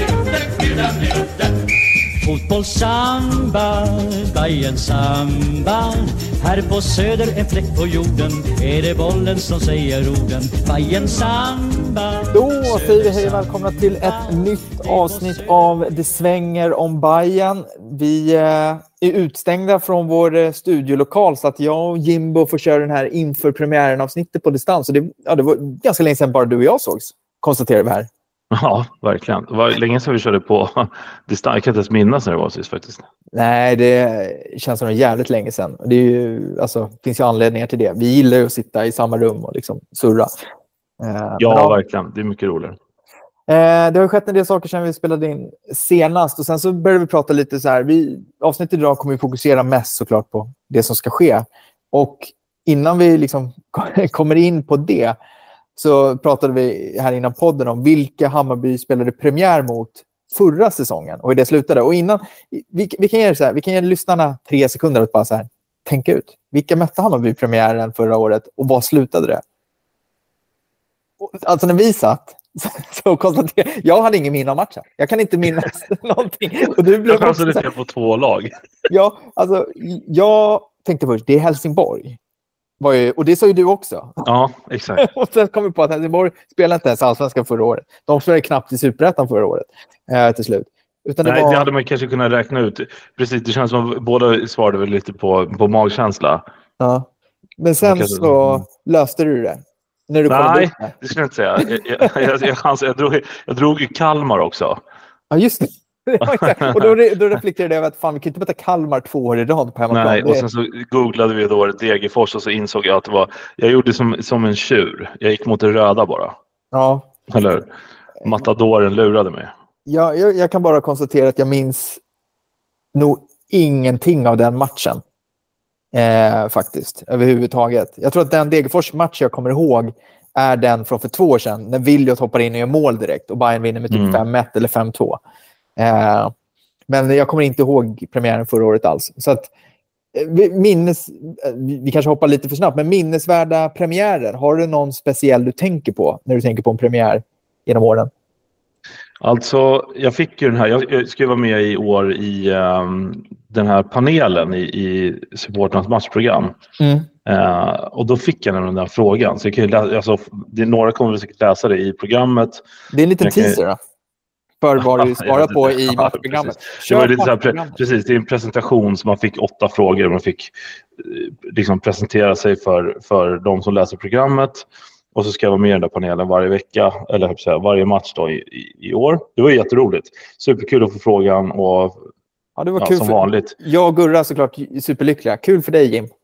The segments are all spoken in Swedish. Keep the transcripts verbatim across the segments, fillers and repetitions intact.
Fotbollssamba, Bayern samba. Här på söder, en fläck på jorden, är det bollen som säger orden. Bayern samba. Då säger vi hej och välkomna till ett nytt avsnitt av Det svänger om Bayern. Vi är utstängda från vår studiolokal så att jag och Jimbo får köra den här inför premiären avsnittet på distans. Och det, ja, det var ganska länge sedan bara du och jag sågs, konstaterar vi här. Ja, verkligen. Det var länge sedan vi körde på distans. Jag kan inte ens minnas när det var sist faktiskt. Nej, det känns som en jävligt länge sedan. Det är ju, alltså, finns ju anledningar till det. Vi gillar ju att sitta i samma rum och liksom surra. Uh, ja, ja, verkligen. Det är mycket roligare. Uh, det har skett en del saker sedan vi spelade in senast. Och sen så började vi prata lite så här. Vi, avsnittet idag kommer vi fokusera mest såklart på det som ska ske. Och innan vi liksom kommer in på det så pratade vi här innan podden om vilka Hammarby spelade premiär mot förra säsongen och hur det slutade. Och innan, vi, vi kan ge så här, vi kan ge lyssnarna tre sekunder att bara så här, tänka ut. Vilka mötte Hammarby premiären förra året och vad slutade det? Och, alltså när vi satt så konstaterade jag hade ingen minne av matchen. Jag kan inte minnas någonting. Och du blev jag kanske det är på två lag. Ja, alltså jag tänkte först, det är Helsingborg. Var ju, och det sa ju du också. Ja, exakt. Och sen kom vi på att Helsingborg spelade inte ens allsvenskan förra året. De spelade knappt i Superettan förra året eh, till slut. Utan det, Nej, var... det hade man kanske kunnat räkna ut. Precis, det känns som att båda svarade väl lite på, på magkänsla. Ja. Men sen kanske... så löste du det. När du Nej, det. det skulle jag inte säga. Jag, jag, jag, jag, jag, drog, jag drog ju Kalmar också. Ja, just det. Och då, då reflekterade jag att fan, vi kan inte möta Kalmar två år i rad på hemmaplan. Nej, och sen så googlade vi då Degerfors och så insåg jag att det var, jag gjorde som, som en tjur. Jag gick mot det röda bara. Ja. Eller matadoren lurade mig. Ja, jag, jag kan bara konstatera att jag minns nog ingenting av den matchen. Eh, faktiskt, överhuvudtaget. Jag tror att den Degerfors-match jag kommer ihåg är den från för två år sedan. När Viljot hoppar in och gör mål direkt och Bayern vinner med typ mm. fem ett eller fem två. Eh, men jag kommer inte ihåg premiären förra året alls. Så att minnes, vi kanske hoppar lite för snabbt, men minnesvärda premiärer, har du någon speciell du tänker på när du tänker på en premiär genom åren? Alltså, jag fick ju den här, jag ska vara med i år i um, den här panelen i, i supporternas matchprogram. Mm. Uh, och då fick jag den där frågan. Så jag kan läsa, alltså, det är några kommer säkert läsa det i programmet. Det är en liten teaser kan... då. För vad du svarar på i matchprogrammet. Det var lite så här, pre- precis, det är en presentation som man fick åtta frågor och man fick liksom presentera sig för, för de som läser programmet. Och så ska jag vara med i den där panelen varje vecka, eller jag säga, varje match då i, i, i år. Det var jätteroligt. Superkul att få frågan och ja, det var ja, kul som för... vanligt. Jag och Gurra såklart superlyckliga. Kul för dig, Jim.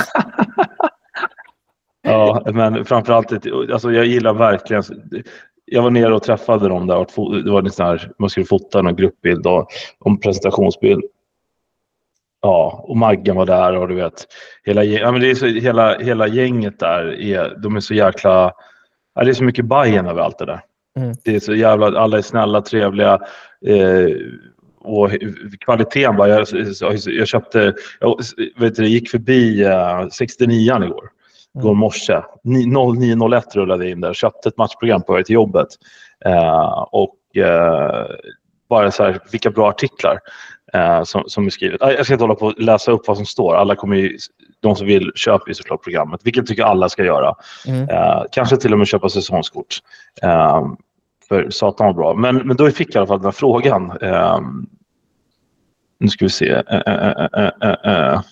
Ja, men framförallt, alltså jag gillar verkligen... Jag var nere och träffade dem där. Det var en sån här, man skulle fota en gruppbild och en presentationsbild. Ja, och Maggan var där och du vet, hela, ja, men det är så, hela, hela gänget där, är, de är så jäkla, ja, det är så mycket Bayern över allt det där. Mm. Det är så jävla, alla är snälla, trevliga eh, och kvaliteten bara, jag, jag, jag köpte, jag vet du, gick förbi eh, sextionio igår. Mm. Går morse. noll nio noll ett rullade in där. Köpte ett matchprogram på väg till jobbet. Eh, och eh, bara så här, vilka bra artiklar eh, som, som är skrivet. Jag ska inte hålla på att läsa upp vad som står. Alla kommer ju, de som vill köpa ju såklart programmet. Vilket tycker alla ska göra. Mm. Eh, kanske till och med köpa säsongskort. Eh, för satan var bra. Men, men då fick jag i alla fall den här frågan. Eh, nu ska vi se. Eh, eh, eh, eh, eh.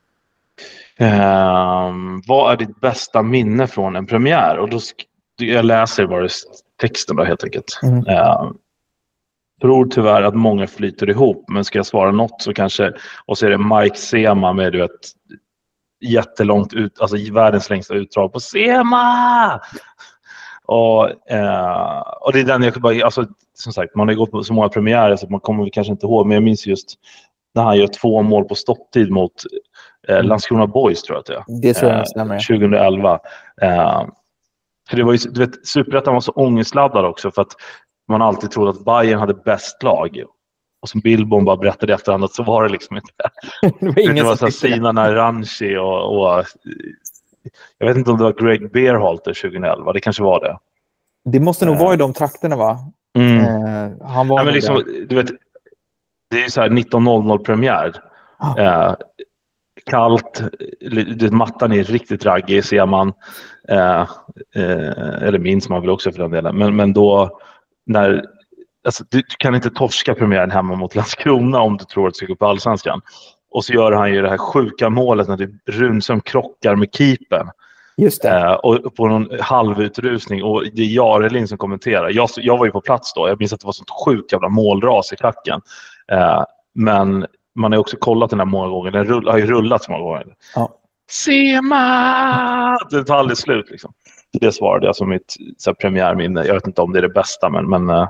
Um, vad är ditt bästa minne från en premiär? Och då sk- jag läser bara texten då, helt enkelt. Mm. Uh, tror tyvärr att många flyter ihop, men ska jag svara något så kanske, och så är det Mike Sema med, du vet, jättelångt ut, alltså världens längsta utdrag på Sema. Och, uh, och det är den jag bara, alltså som sagt, man har gått på så många premiärer så man kommer kanske inte ihåg, men jag minns just när han gör två mål på stopptid mot eh, Landskrona Boys, tror jag att det är. Det tror jag stämmer. Eh, tjugoelva. Eh, för det var ju, du vet, Superettan var så ångestladdad också för att man alltid trodde att Bayern hade bäst lag. Och som Billborn bara berättade efterhand att så var det liksom inte. Det var ingen det var så Sina Naranchi och, och jag vet inte om det var Greg Berhalter tjugoelva. Det kanske var det. Det måste nog uh. vara i de trakterna, va? Mm. Eh, han var ja, men liksom, du vet, det är ju så här nitton noll noll premiär. Ah. Eh, kallt, mattan är riktigt raggig ser man. Eh, eh, eller minns man väl också för den delen. Men, men då, när, alltså, du, du kan inte torska premiären hemma mot Landskrona om du tror att du ska gå på Allsvenskan. Och så gör han ju det här sjuka målet när det Runström krockar med keepern. Just det. Eh, och på någon halvutrusning, och det är Jarelin som kommenterar. Jag, jag var ju på plats då, jag minns att det var sånt sjukt jävla målras i klacken. Eh, men man har också kollat den här många gånger, den rull, har ju rullat många gånger. Ja. Sema! Det tar aldrig slut liksom. Det svarade jag som mitt så här, premiärminne. Jag vet inte om det är det bästa, men, men uh,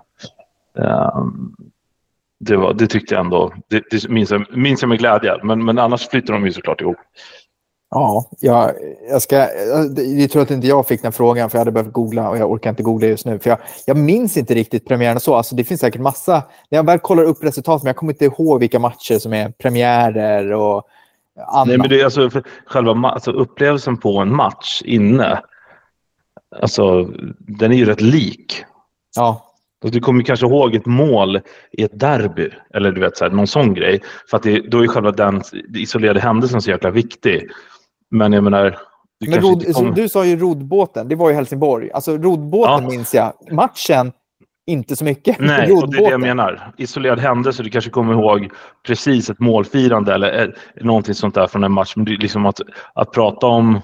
uh, det, var, det tyckte jag ändå, det, det minns, jag, minns jag med glädje, men, men annars flyttar de ju såklart ihop. Ja, jag, jag, ska, jag, jag tror att inte jag fick den frågan, för jag hade behövt googla och jag orkar inte googla just nu. För jag, jag minns inte riktigt premiären och så. Alltså, det finns säkert massa, när jag väl kollar upp resultat, men jag kommer inte ihåg vilka matcher som är premiärer och annat. Nej, men det är alltså för själva alltså, upplevelsen på en match inne, alltså den är ju rätt lik. Ja. Du kommer kanske ihåg ett mål i ett derby, eller du vet så här, någon sån grej, för att det, då är själva den isolerade händelsen så jäkla viktig. Men jag menar, du, men rod, kom... du sa ju rodbåten, det var ju Helsingborg. Alltså rodbåten, ja. Minns jag. Matchen, inte så mycket. Nej, och det är det jag menar. Isolerad händelse, du kanske kommer ihåg precis ett målfirande eller någonting sånt där från en match. Men det är liksom att, att prata om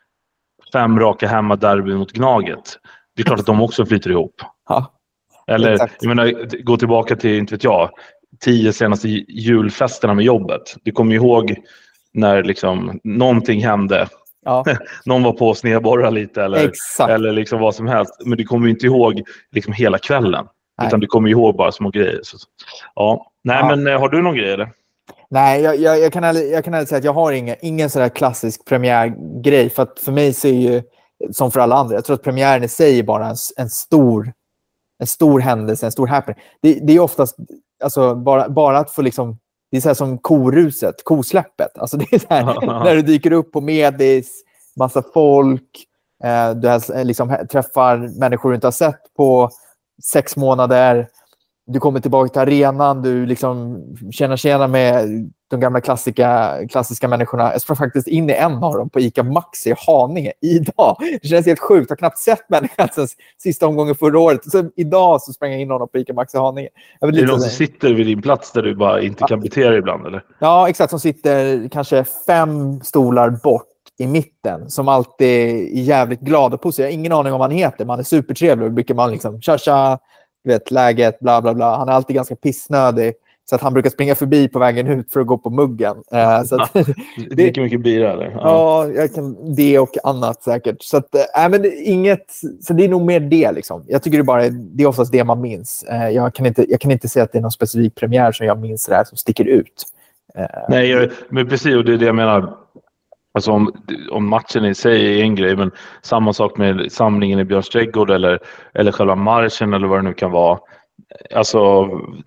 fem raka hemma derby mot Gnaget, det är klart att de också flyter ihop. Ja. Eller, exakt. jag menar, gå tillbaka till, inte vet jag, tio senaste julfesterna med jobbet. Du kommer ihåg när liksom någonting hände. Ja. Någon var på snedborra lite eller, eller liksom vad som helst. Men du kommer ju inte ihåg liksom hela kvällen. Nej. Utan du kommer ihåg bara små grejer. Så, ja. Nej, ja. Men har du någon grej eller? Nej, jag, jag, jag kan aldrig, jag kan aldrig säga att jag har ingen, ingen sån där klassisk premiärgrej. För att för mig så är ju, som för alla andra, jag tror att premiären i sig är bara en, en stor... en stor händelse, en stor happening. Det, det är oftast alltså, bara, bara att få liksom, det är så här som koruset, kosläppet. Alltså det är så här, när du dyker upp på medis, massa folk, eh, du har, liksom, träffar människor du inte har sett på sex månader. Du kommer tillbaka till arenan, du liksom känner tjena med de gamla klassiska, klassiska människorna. Jag sprang faktiskt in i en av dem på ICA Maxi i Haninge idag. Det känns helt sjukt. Jag har knappt sett människan sen sista omgången förra året. Så idag så sprang jag in honom på ICA Maxi i Haninge. Jag är det någon som sitter vid din plats där du bara inte kan bete dig ibland, eller? Ja, exakt. Som sitter kanske fem stolar bort i mitten. Som alltid är jävligt glad och positiv. Jag har ingen aning om vad han heter. Man är supertrevlig och brukar man liksom tja tja, vet, läget, bla bla bla. Han är alltid ganska pissnödig. Så att han brukar springa förbi på vägen ut för att gå på muggen. Uh, så att, det dricker mycket bira, eller? Ja, ja jag kan, det och annat säkert. Så att, äh, men det, inget, så det är nog mer det. Liksom. Jag tycker det, bara, det är oftast det man minns. Uh, jag, kan inte, jag kan inte säga att det är någon specifik premiär som jag minns där som sticker ut. Uh, Nej, jag, men precis, och det är det jag menar. Alltså om, om matchen i sig är en grej, men samma sak med samlingen i Björns trädgård eller, eller själva marschen eller vad det nu kan vara. Alltså,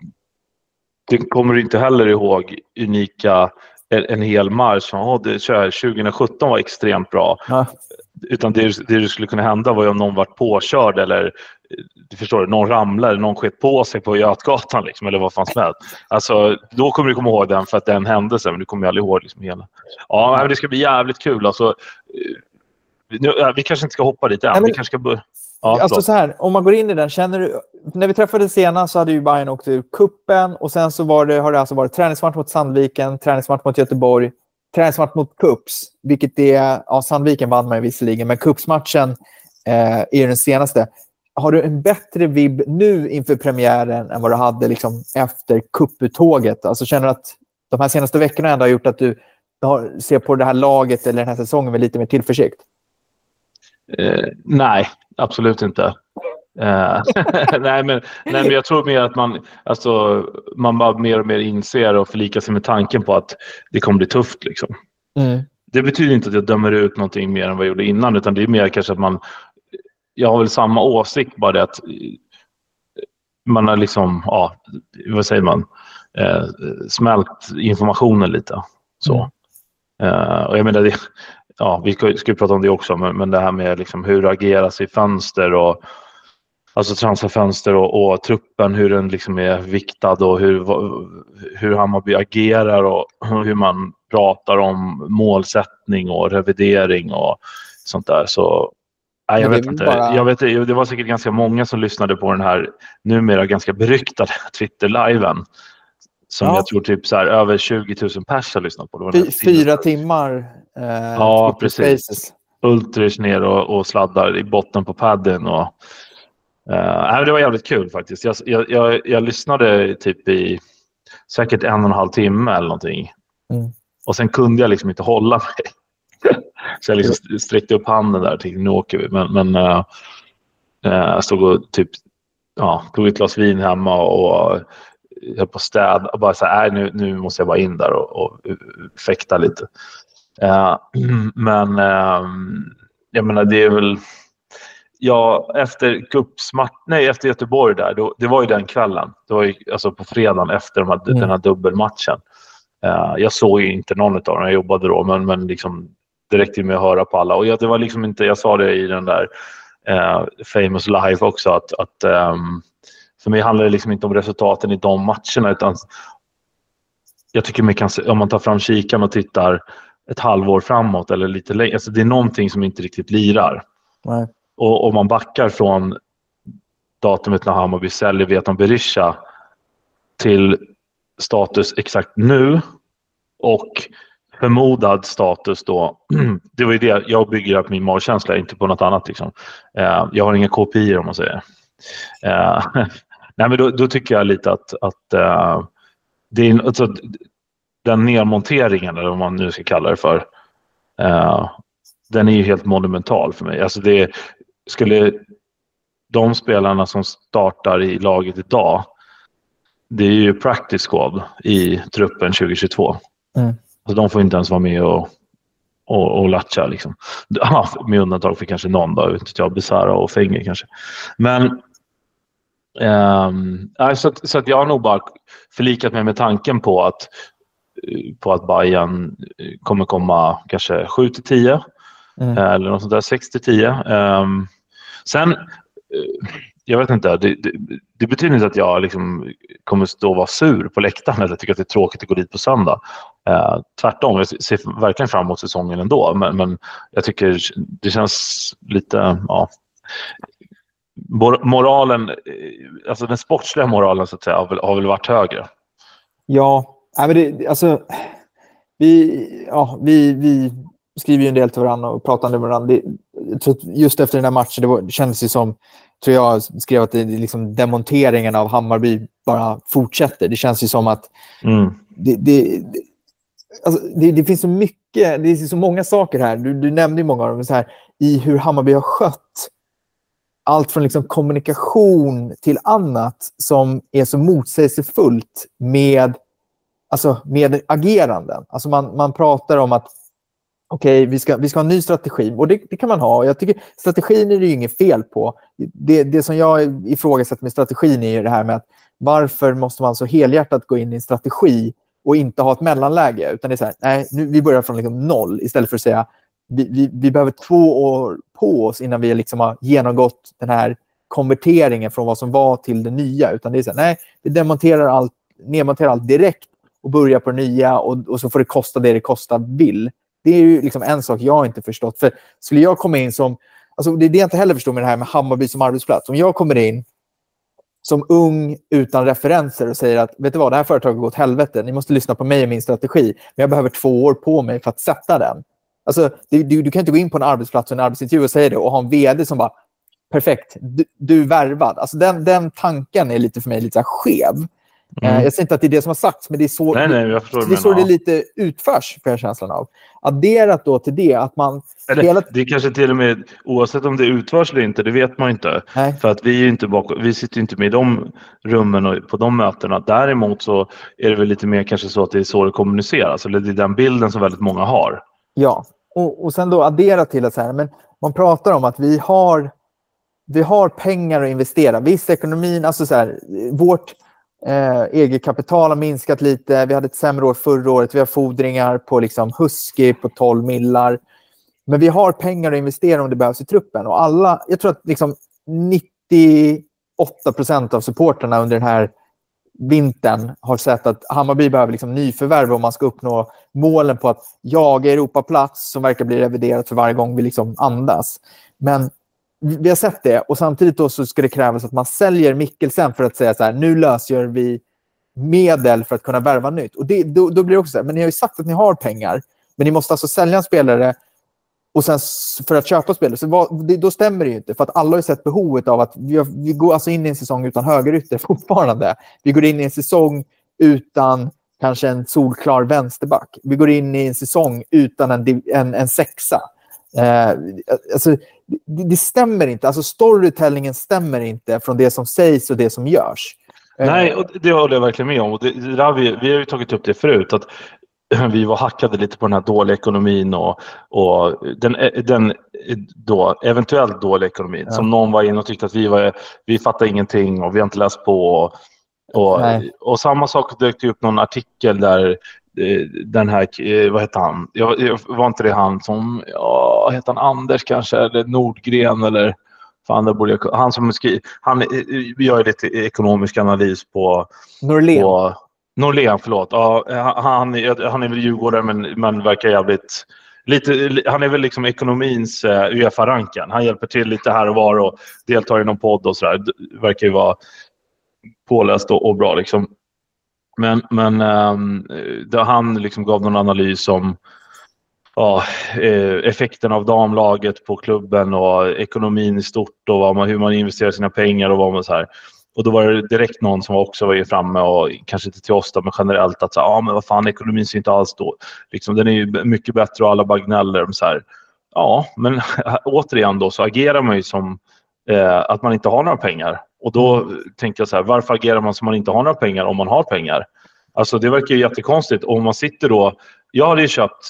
det kommer du inte heller ihåg unika, en hel marsch. Ja, det, tjugohundrasjutton var extremt bra. Ja. Utan det, det du skulle kunna hända var ju om någon var påkörd eller du förstår, någon ramlade, någon skett på sig på Götgatan liksom, eller vad fan som helst. Alltså, då kommer du komma ihåg den för att den hände sen, men du kommer ju aldrig ihåg liksom hela. Ja, men det ska bli jävligt kul. Alltså, nu, vi kanske inte ska hoppa dit än. Nej, men, vi kanske ska börja. Ja, alltså så här, om man går in i den, känner du, när vi träffades senast så hade ju Bayern åkt ur kuppen och sen så var det, har det alltså varit träningsmatch mot Sandviken, träningsmatch mot Göteborg, träningsmatch mot Kups, vilket är, ja, Sandviken vann man ju visserligen, men Kupsmatchen eh, är den senaste. Har du en bättre vibb nu inför premiären än vad du hade liksom efter kupputtåget? Alltså känner du att de här senaste veckorna ändå har gjort att du har, ser på det här laget eller den här säsongen med lite mer tillförsikt? Eh, nej, absolut inte. Eh, nej, men, nej, men jag tror mer att man, alltså, man bara mer och mer inser och förlikar sig med tanken på att det kommer bli tufft. Liksom. Mm. Det betyder inte att jag dömer ut någonting mer än vad jag gjorde innan, utan det är mer kanske att man, jag har väl samma åsikt, bara det att man har liksom, ja, vad säger man, eh, smält informationen lite. Så. Mm. Eh, och jag menar det, ja, vi ska, ska prata om det också, men, men det här med liksom hur det ageras i fönster och alltså transferfönster och, och truppen, hur den liksom är viktad och hur, hur Hammarby agerar och hur man pratar om målsättning och revidering och sånt där. Så nej, jag vet inte. Bara... Jag vet, det var säkert ganska många som lyssnade på den här numera ganska beryktade Twitter-liven. Som ja. jag tror typ så här, över tjugo tusen pers har lyssnat på. Det var Fyra timmar. Eh, ja, precis. Spaces. Ultris ner och, och sladdar i botten på padden. Och, eh, det var jävligt kul faktiskt. Jag, jag, jag, jag lyssnade typ i säkert en och en halv timme eller någonting. Mm. Och sen kunde jag liksom inte hålla mig. Så jag liksom sträckte upp handen där och tänkte, nu åker vi. Men, men äh, jag stod och typ, ja, tog ett glas vin hemma och höll på städ. Och bara så här, nu, nu måste jag bara in där och, och fäkta lite. Äh, men äh, jag menar, det är väl... Ja, efter cupsmatch, nej, efter Göteborg där, då, det var ju den kvällen. Det var ju alltså på fredagen efter de här, mm. den här dubbelmatchen. Uh, jag såg ju inte någon av dem, jag jobbade då, men, men liksom, det räckte med att höra på alla. Och jag, det var liksom inte, jag sa det i den där uh, famous live också, att, att um, för mig handlar det liksom inte om resultaten i de matcherna, utan jag tycker man kan, om man tar fram kikan och tittar ett halvår framåt eller lite längre, alltså det är någonting som inte riktigt lirar. Nej. Och om man backar från datumet när Hammarby säljer Veton Berisha till status exakt nu och förmodad status då, det var ju det jag bygger upp min magkänsla, inte på något annat liksom. Uh, jag har inga kopior om man säger. Uh, nej, men då, då tycker jag lite att, att uh, det är, alltså, den nedmonteringen, eller vad man nu ska kalla det för, uh, den är ju helt monumental för mig. Alltså det skulle de spelarna som startar i laget idag, det är ju practice squad i truppen tjugo tjugotvå. Mm. Så de får inte ens vara med och, och, och latcha liksom. Ja, med undantag för kanske någon då, vet jag, Besara och Fenger kanske. Men um, så, att, så att jag har nog bara förlikat mig med tanken på att på att Bayern kommer komma kanske sju till tio mm. eller något sånt där, sex till tio. Um, sen jag vet inte, det, det, det betyder inte att jag liksom kommer stå och vara sur på läktaren eller tycker att det är tråkigt att gå dit på söndag. Uh, tvärtom, jag ser verkligen fram emot säsongen ändå, men, men jag tycker det känns lite, ja, moralen, alltså den sportsliga moralen så att säga har väl, har väl varit högre. Ja, men det, alltså vi, ja, vi, vi skriver ju en del till varandra och pratar med varandra. Det, just efter den här matchen, det, var, det kändes ju som, tror jag skrev att det, liksom, demonteringen av Hammarby bara fortsätter. Det känns ju som att mm. det, det, det, alltså, det, det finns så mycket, det är så många saker här. Du, du nämnde ju många av dem så här, i hur Hammarby har skött allt från liksom kommunikation till annat som är så motsägelsefullt med, alltså med ageranden. Alltså man, man pratar om att okej, okay, vi, ska, vi ska ha en ny strategi. Och det, det kan man ha. Jag tycker strategin är det ju inget fel på. Det, det som jag ifrågasätter med strategin är ju det här med att varför måste man så helhjärtat gå in i en strategi och inte ha ett mellanläge? Utan det är så här, nej, nu, vi börjar från liksom noll istället för att säga vi, vi, vi behöver två år på oss innan vi liksom har genomgått den här konverteringen från vad som var till det nya. Utan det är så här, nej, vi demonterar allt, nedmonterar allt direkt och börjar på det nya och, och så får det kosta det det kostar vill. Det är ju liksom en sak jag inte förstått. För skulle jag komma in som... Alltså det är det jag inte heller förstår med det här med Hammarby som arbetsplats. Om jag kommer in som ung utan referenser och säger att vet du vad, det här företaget går åt helvete. Ni måste lyssna på mig och min strategi. Men jag behöver två år på mig för att sätta den. Alltså du, du, du kan inte gå in på en arbetsplats och en arbetsintervju och säga det och ha en vd som bara perfekt, du, du är värvad. Alltså den, den tanken är lite för mig lite så här skev. Mm. Jag säger inte att det är det som har sagts, men det är så, nej, nej, jag det, det, är så det lite utförs för känslan av. Adderat då till det att man... Eller, hela... Det är kanske till och med, oavsett om det utförs eller inte, det vet man inte. Nej. För att vi, är inte bakom, vi sitter inte med i de rummen och på de mötena. Däremot så är det väl lite mer kanske så att det är så det kommuniceras. Eller det är den bilden som väldigt många har. Ja, och, och sen då addera till att så här, men man pratar om att vi har, vi har pengar att investera. Visst, ekonomin, alltså så här, vårt... Eh, eget kapital har minskat lite. Vi hade ett sämre år förra året. Vi har fordringar på liksom Husky på tolv millar. Men vi har pengar att investera om det behövs i truppen. Och alla, jag tror att liksom nittioåtta procent av supporterna under den här vintern har sett att Hammarby behöver liksom nyförvärv om man ska uppnå målen på att jaga Europaplats, som verkar bli reviderat för varje gång vi liksom andas. Men vi har sett det, och samtidigt då så ska det krävas att man säljer Mikkelsen för att säga så här: nu löser vi medel för att kunna värva nytt. Och det, då, då blir det också så här, men ni har ju sagt att ni har pengar, men ni måste alltså sälja en spelare och sen för att köpa spelare. Så vad, det, då stämmer det ju inte, för att alla har ju sett behovet av att vi, har, vi går alltså in i en säsong utan högerytter fortfarande. Vi går in i en säsong utan kanske en solklar vänsterback. Vi går in i en säsong utan en, en, en sexa. Eh, alltså, det, det stämmer inte. Alltså storytellingen stämmer inte från det som sägs och det som görs. Nej, och det håller jag verkligen med om. Och det, det där vi, vi har ju tagit upp det förut, att vi var hackade lite på den här dåliga ekonomin och, och den, den då, eventuellt dåliga ekonomin. Ja. Som någon var in och tyckte att vi, var, vi fattar ingenting och vi har inte läst på. Och, och, och samma sak dök upp någon artikel där den här, vad heter han? Jag, jag var inte det han som, ja, heter han Anders kanske, eller Nordgren eller fan, där borde jag, han som skriver, han gör lite ekonomisk analys på Norlén. På, Norlén, förlåt. Ja, han, han är väl djurgårdare, men, men verkar jävligt lite, han är väl liksom ekonomins uh, UEFA-ranken. Han hjälper till lite här och var och deltar i någon podd och sådär. Verkar ju vara påläst och, och bra liksom. Men, men um, där han liksom gav någon analys om ja, effekten av damlaget på klubben och ekonomin i stort och vad man, hur man investerar sina pengar och vad man så här. Och då var det direkt någon som också var framme och kanske inte till oss då, men generellt att så ja, men vad fan, ekonomin ser inte alls då. Liksom, den är ju mycket bättre och alla bara gnäller. Så här, ja, men återigen då så agerar man ju som eh, att man inte har några pengar. Och då tänkte jag så här, varför agerar man som man inte har några pengar om man har pengar? Alltså det verkar ju jättekonstigt. Och om man sitter då, jag hade ju köpt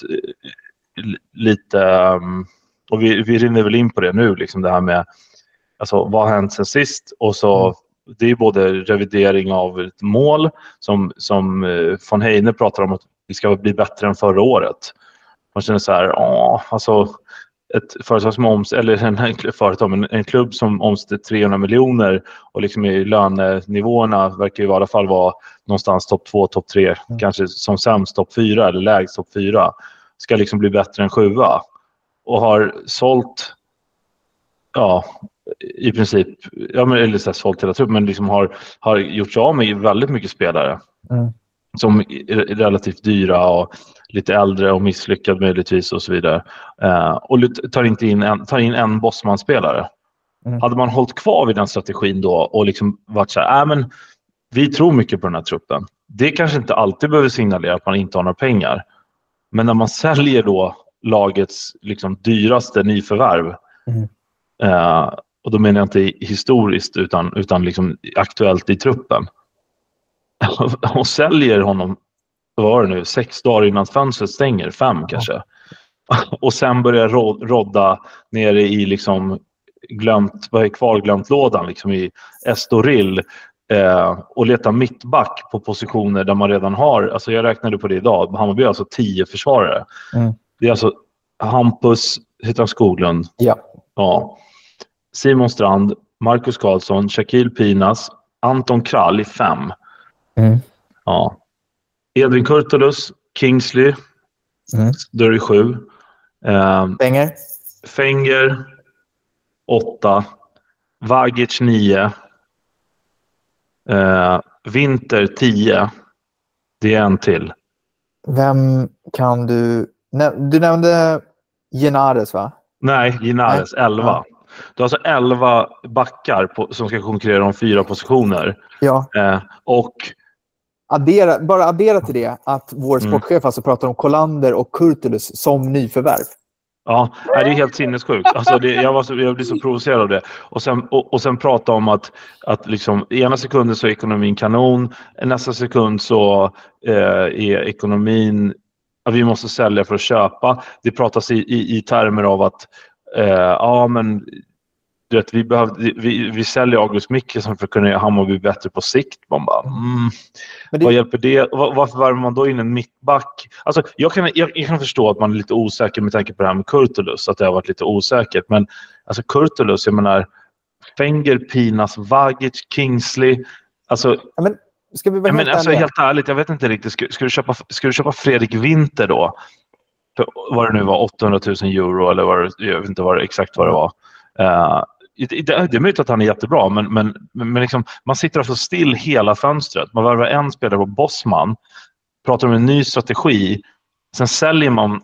lite, och vi, vi rinner väl in på det nu, liksom det här med alltså, vad har hänt sen sist, och så mm. det är både revidering av ett mål som, som von Heine pratar om att vi ska bli bättre än förra året. Man känner så här, ja, alltså ett företag som oms eller en, företag, en, en klubb som omsätter trehundra miljoner och liksom i lönenivåerna verkar ju i alla fall vara någonstans topp två, topp tre, mm. kanske som sämst topp fyra eller lägst topp fyra, ska liksom bli bättre än sjua och har sålt ja, i princip ja, men, eller så här, sålt hela truppen, men liksom har, har gjort sig av med väldigt mycket spelare mm. som är relativt dyra och lite äldre och misslyckad möjligtvis och så vidare. Uh, och tar inte in en, tar in en bossmanspelare. Mm. Hade man hållit kvar vid den strategin då och liksom varit så här, äh, men vi tror mycket på den här truppen. Det kanske inte alltid behöver signalera att man inte har några pengar. Men när man säljer då lagets liksom dyraste nyförvärv mm. uh, och då menar jag inte historiskt utan, utan liksom aktuellt i truppen och säljer honom, vad var det nu, sex dagar innan fönstret stänger, fem ja. kanske. Och sen börjar ro- rodda nere i liksom glömt, vad är kvarglömt lådan liksom i Estoril eh, och leta mittback på positioner där man redan har, alltså jag räknade på det idag, Hammarby har alltså tio försvarare. Mm. Det är alltså Hampus, heter han Skoglund? Ja. Ja. Simon Strand, Marcus Karlsson, Shaquille Pinas, Anton Krall i fem. Mm. Ja. Edvin Kurtulus, Kingsley, mm. då är det sju. Eh, Fenger. Fenger, åtta. Vagic, nio. Eh, Winter, tio. Det är en till. Vem kan du... Du nämnde Genares, va? Nej, Genares, elva. Ja. Du har alltså elva backar på, som ska konkurrera om fyra positioner. Ja. Eh, och... Addera, bara addera till det att vår sportchef mm. alltså pratar om Kolander och Kurtulus som nyförvärv. Ja, det är helt sinnessjukt. Alltså det, jag, var så, jag blir så provocerad av det. Och sen, och, och sen prata om att, att liksom, ena sekunden så är ekonomin kanon, nästa sekund så eh, är ekonomin, att vi måste sälja för att köpa. Det pratas i, i, i termer av att eh, ja men vet, vi, behövde, vi, vi säljer August Mikkelsen för att kunna göra Hammarby bättre på sikt. Man bara, mm, men det... vad hjälper det? Var, varför värmer man då in en mittback? Alltså, jag, kan, jag, jag kan förstå att man är lite osäker med tanke på det här med Kurtulus, att det har varit lite osäkert. Men alltså, Kurtulus, jag menar, Fenger, Pinas, Vagic, Kingsley. Alltså, ja, men ska vi vara ja, helt men, alltså, ärliga? helt ärligt, jag vet inte riktigt. Ska, ska, du, köpa, ska du köpa Fredrik Winter då? För, vad det nu var, åttahundratusen euro eller vad det, jag vet inte vad det, exakt vad det var. Uh, det, det är möjligt att han är jättebra, men, men, men liksom, man sitter alltså still hela fönstret. Man värvar en spelare på Bosman, pratar om en ny strategi, sen säljer man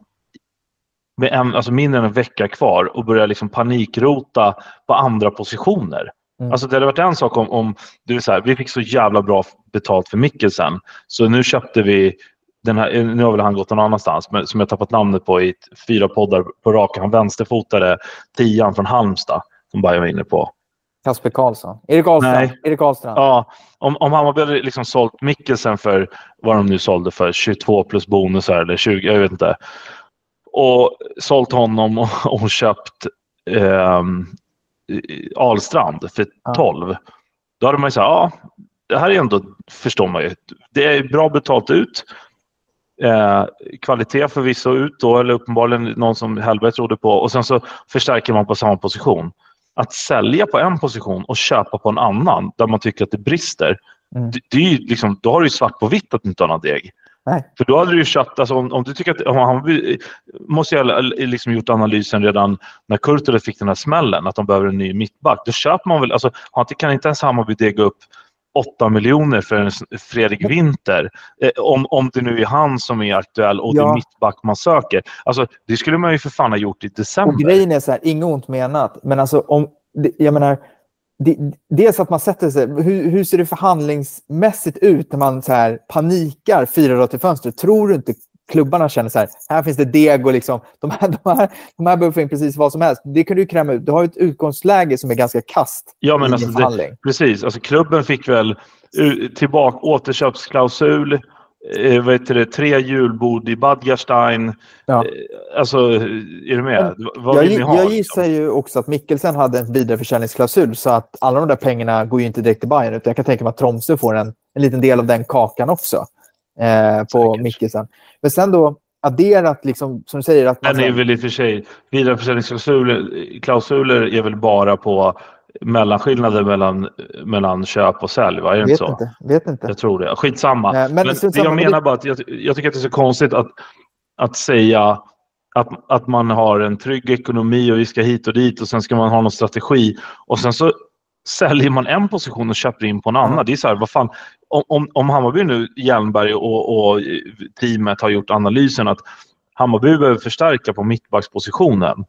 med en, alltså mindre än en vecka kvar och börjar liksom panikrota på andra positioner. Mm. Alltså det hade varit en sak om, om det vill säga, vi fick så jävla bra betalt för Mikkelsen, så nu köpte vi den här, nu har väl han gått någon annanstans, men som jag tappat namnet på i fyra poddar på raka, han vänsterfotade tian från Halmstad som bara jag var inne på. Kasper Karlsson. Erik Karlstrand. Nej. Erik Karlstrand. Ja, om, om han hade liksom sålt Mikkelsen för vad de nu sålde för tjugotvå plus bonusar eller tjugo, jag vet inte. Och sålt honom och, och köpt eh, Ahlstrand för tolv. Ja. Då hade man ju sagt, ja, det här är ändå, förstår man ju, det är bra betalt ut. Eh, kvalitet förvisso ut då, eller uppenbarligen någon som helvete trodde på, och sen så förstärker man på samma position. Att sälja på en position och köpa på en annan där man tycker att det brister, mm. det, det är ju liksom, då har du ju svart på vitt att du inte har någon deg. Nej. För då hade du ju köpt, alltså, om, om du tycker att om han måste jag liksom gjort analysen redan när Kurtulä fick den här smällen att de behöver en ny mittback, då köper man väl, alltså han kan inte ens Hammarby dega upp åtta miljoner för en Fredrik Winter, eh, om, om det nu är han som är aktuell och ja. Det är mittback man söker. Alltså det skulle man ju för fan ha gjort i december. Och grejen är så här, inget ont menat, men alltså om, jag menar, det, dels att man sätter sig, hur, hur ser det förhandlingsmässigt ut när man så här panikar fyra dagar till fönstret? Tror du inte klubbarna känner så här, här finns det deg och liksom, de här, de här, de här behöver få in precis vad som helst. Det kan du kräma ut. Du har ett utgångsläge som är ganska kast. Ja, men alltså det, precis. Alltså klubben fick väl tillbaka återköpsklausul, eh, vad heter det, tre julbord i Badgerstein. Ja. Eh, alltså, är du med? Men, vad vill jag, ni ha? Jag gissar ju också att Mikkelsen hade en vidareförsäljningsklausul, så att alla de där pengarna går ju inte direkt till Bayern, utan jag kan tänka mig att Tromsø får en, en liten del av den kakan också. Eh, på Mikkelsen. Men sen då adderat liksom, som du säger att man den är väl i och för sig, vidareförsäljningsklausuler är väl bara på mellanskillnader mellan, mellan köp och sälj, va? Är det vet inte så? Inte, vet inte. Jag tror det. Skitsamma. Nej, men men det, jag menar det... bara att jag, jag tycker att det är så konstigt att, att säga att, att man har en trygg ekonomi och vi ska hit och dit och sen ska man ha någon strategi och sen så säljer man en position och köper in på en annan. Mm. Det är så här, vad fan, om, om, om Hammarby nu, Hjelmberg och, och teamet har gjort analysen att Hammarby behöver förstärka på mittbackspositionen.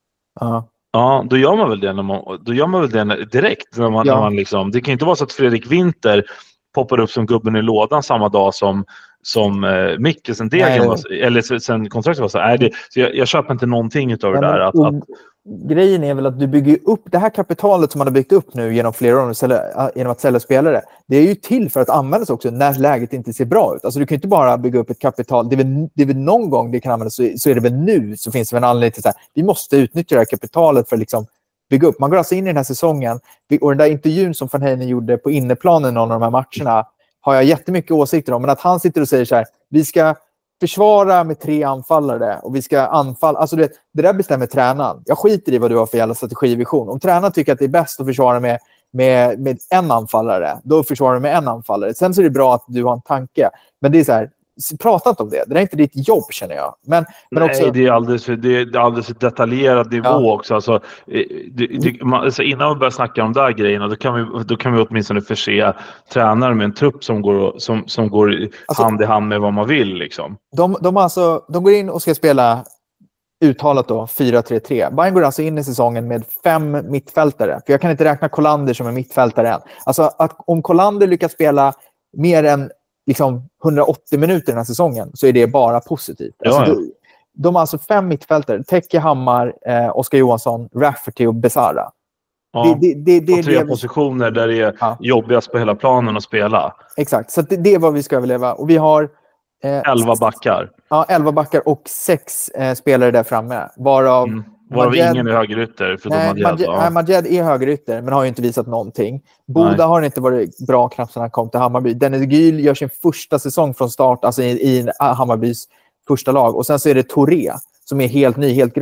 Ja. Ja, då gör man väl det, när man, då gör man väl det direkt. När man, ja. när man liksom, det kan inte vara så att Fredrik Winter poppar upp som gubben i lådan samma dag som som eh, Mikkelsen degen var, eller sen kontraktet var så är det, så jag, jag köper inte någonting utav ja, det där att, och, att grejen är väl att du bygger upp det här kapitalet som man har byggt upp nu genom flera år genom att sälja spelare. Det är ju till för att användas också när läget inte ser bra ut. Alltså du kan inte bara bygga upp ett kapital. Det är väl, det är väl någon gång det kan användas, så, så är det väl nu så finns det väl en anledning till så här, vi måste utnyttja det här kapitalet för att liksom bygga upp. Man går alltså in i den här säsongen och den där intervjun som Van Heijnen gjorde på inneplanen någon av de här matcherna har jag jättemycket åsikter om, men att han sitter och säger så här, vi ska försvara med tre anfallare och vi ska anfalla, alltså det, det där bestämmer tränaren. Jag skiter i vad du har för jävla strategivision. Om tränaren tycker att det är bäst att försvara med, med, med en anfallare, då försvarar du med en anfallare. Sen så är det bra att du har en tanke, men det är så här, prata inte om det. Det är inte ditt jobb, känner jag. Men, men Nej, också... det är alldeles för, det är alldeles för detaljerad nivå ja. också. Alltså, det, det, man, alltså, innan vi börjar snacka om de där grejerna, då kan vi, då kan vi åtminstone förse tränare med en trupp som går, som, som går alltså, hand i hand med vad man vill. Liksom. De, de, alltså, de går in och ska spela uttalat då, fyra tre tre. Bayern går alltså in i säsongen med fem mittfältare. För jag kan inte räkna Kolander som en mittfältare än. Alltså, att, om Kolander lyckas spela mer än liksom hundraåttio minuter den här säsongen så är det bara positivt. Ja, alltså, ja. de, de har alltså fem mittfältare. Teke, Hammar, eh, Oskar Johansson, Rafferty och Besara. Ja, det, det, det, det, och tre det, positioner där det är ja. jobbigast på hela planen att spela. Exakt, så det, det är vad vi ska överleva. Och vi har eh, elva backar. Ja, elva backar och sex eh, spelare där framme. Varav mm. Varav Majed, ingen är högerytter. Nej, Majed, Majed, ja. Majed är högerytter men har ju inte visat någonting. Boda nej. har inte varit bra knappt sedan han kom till Hammarby. Dennis Gyl gör sin första säsong från start, alltså i, i Hammarbys första lag. Och sen så är det Touré som är helt ny, helt grön.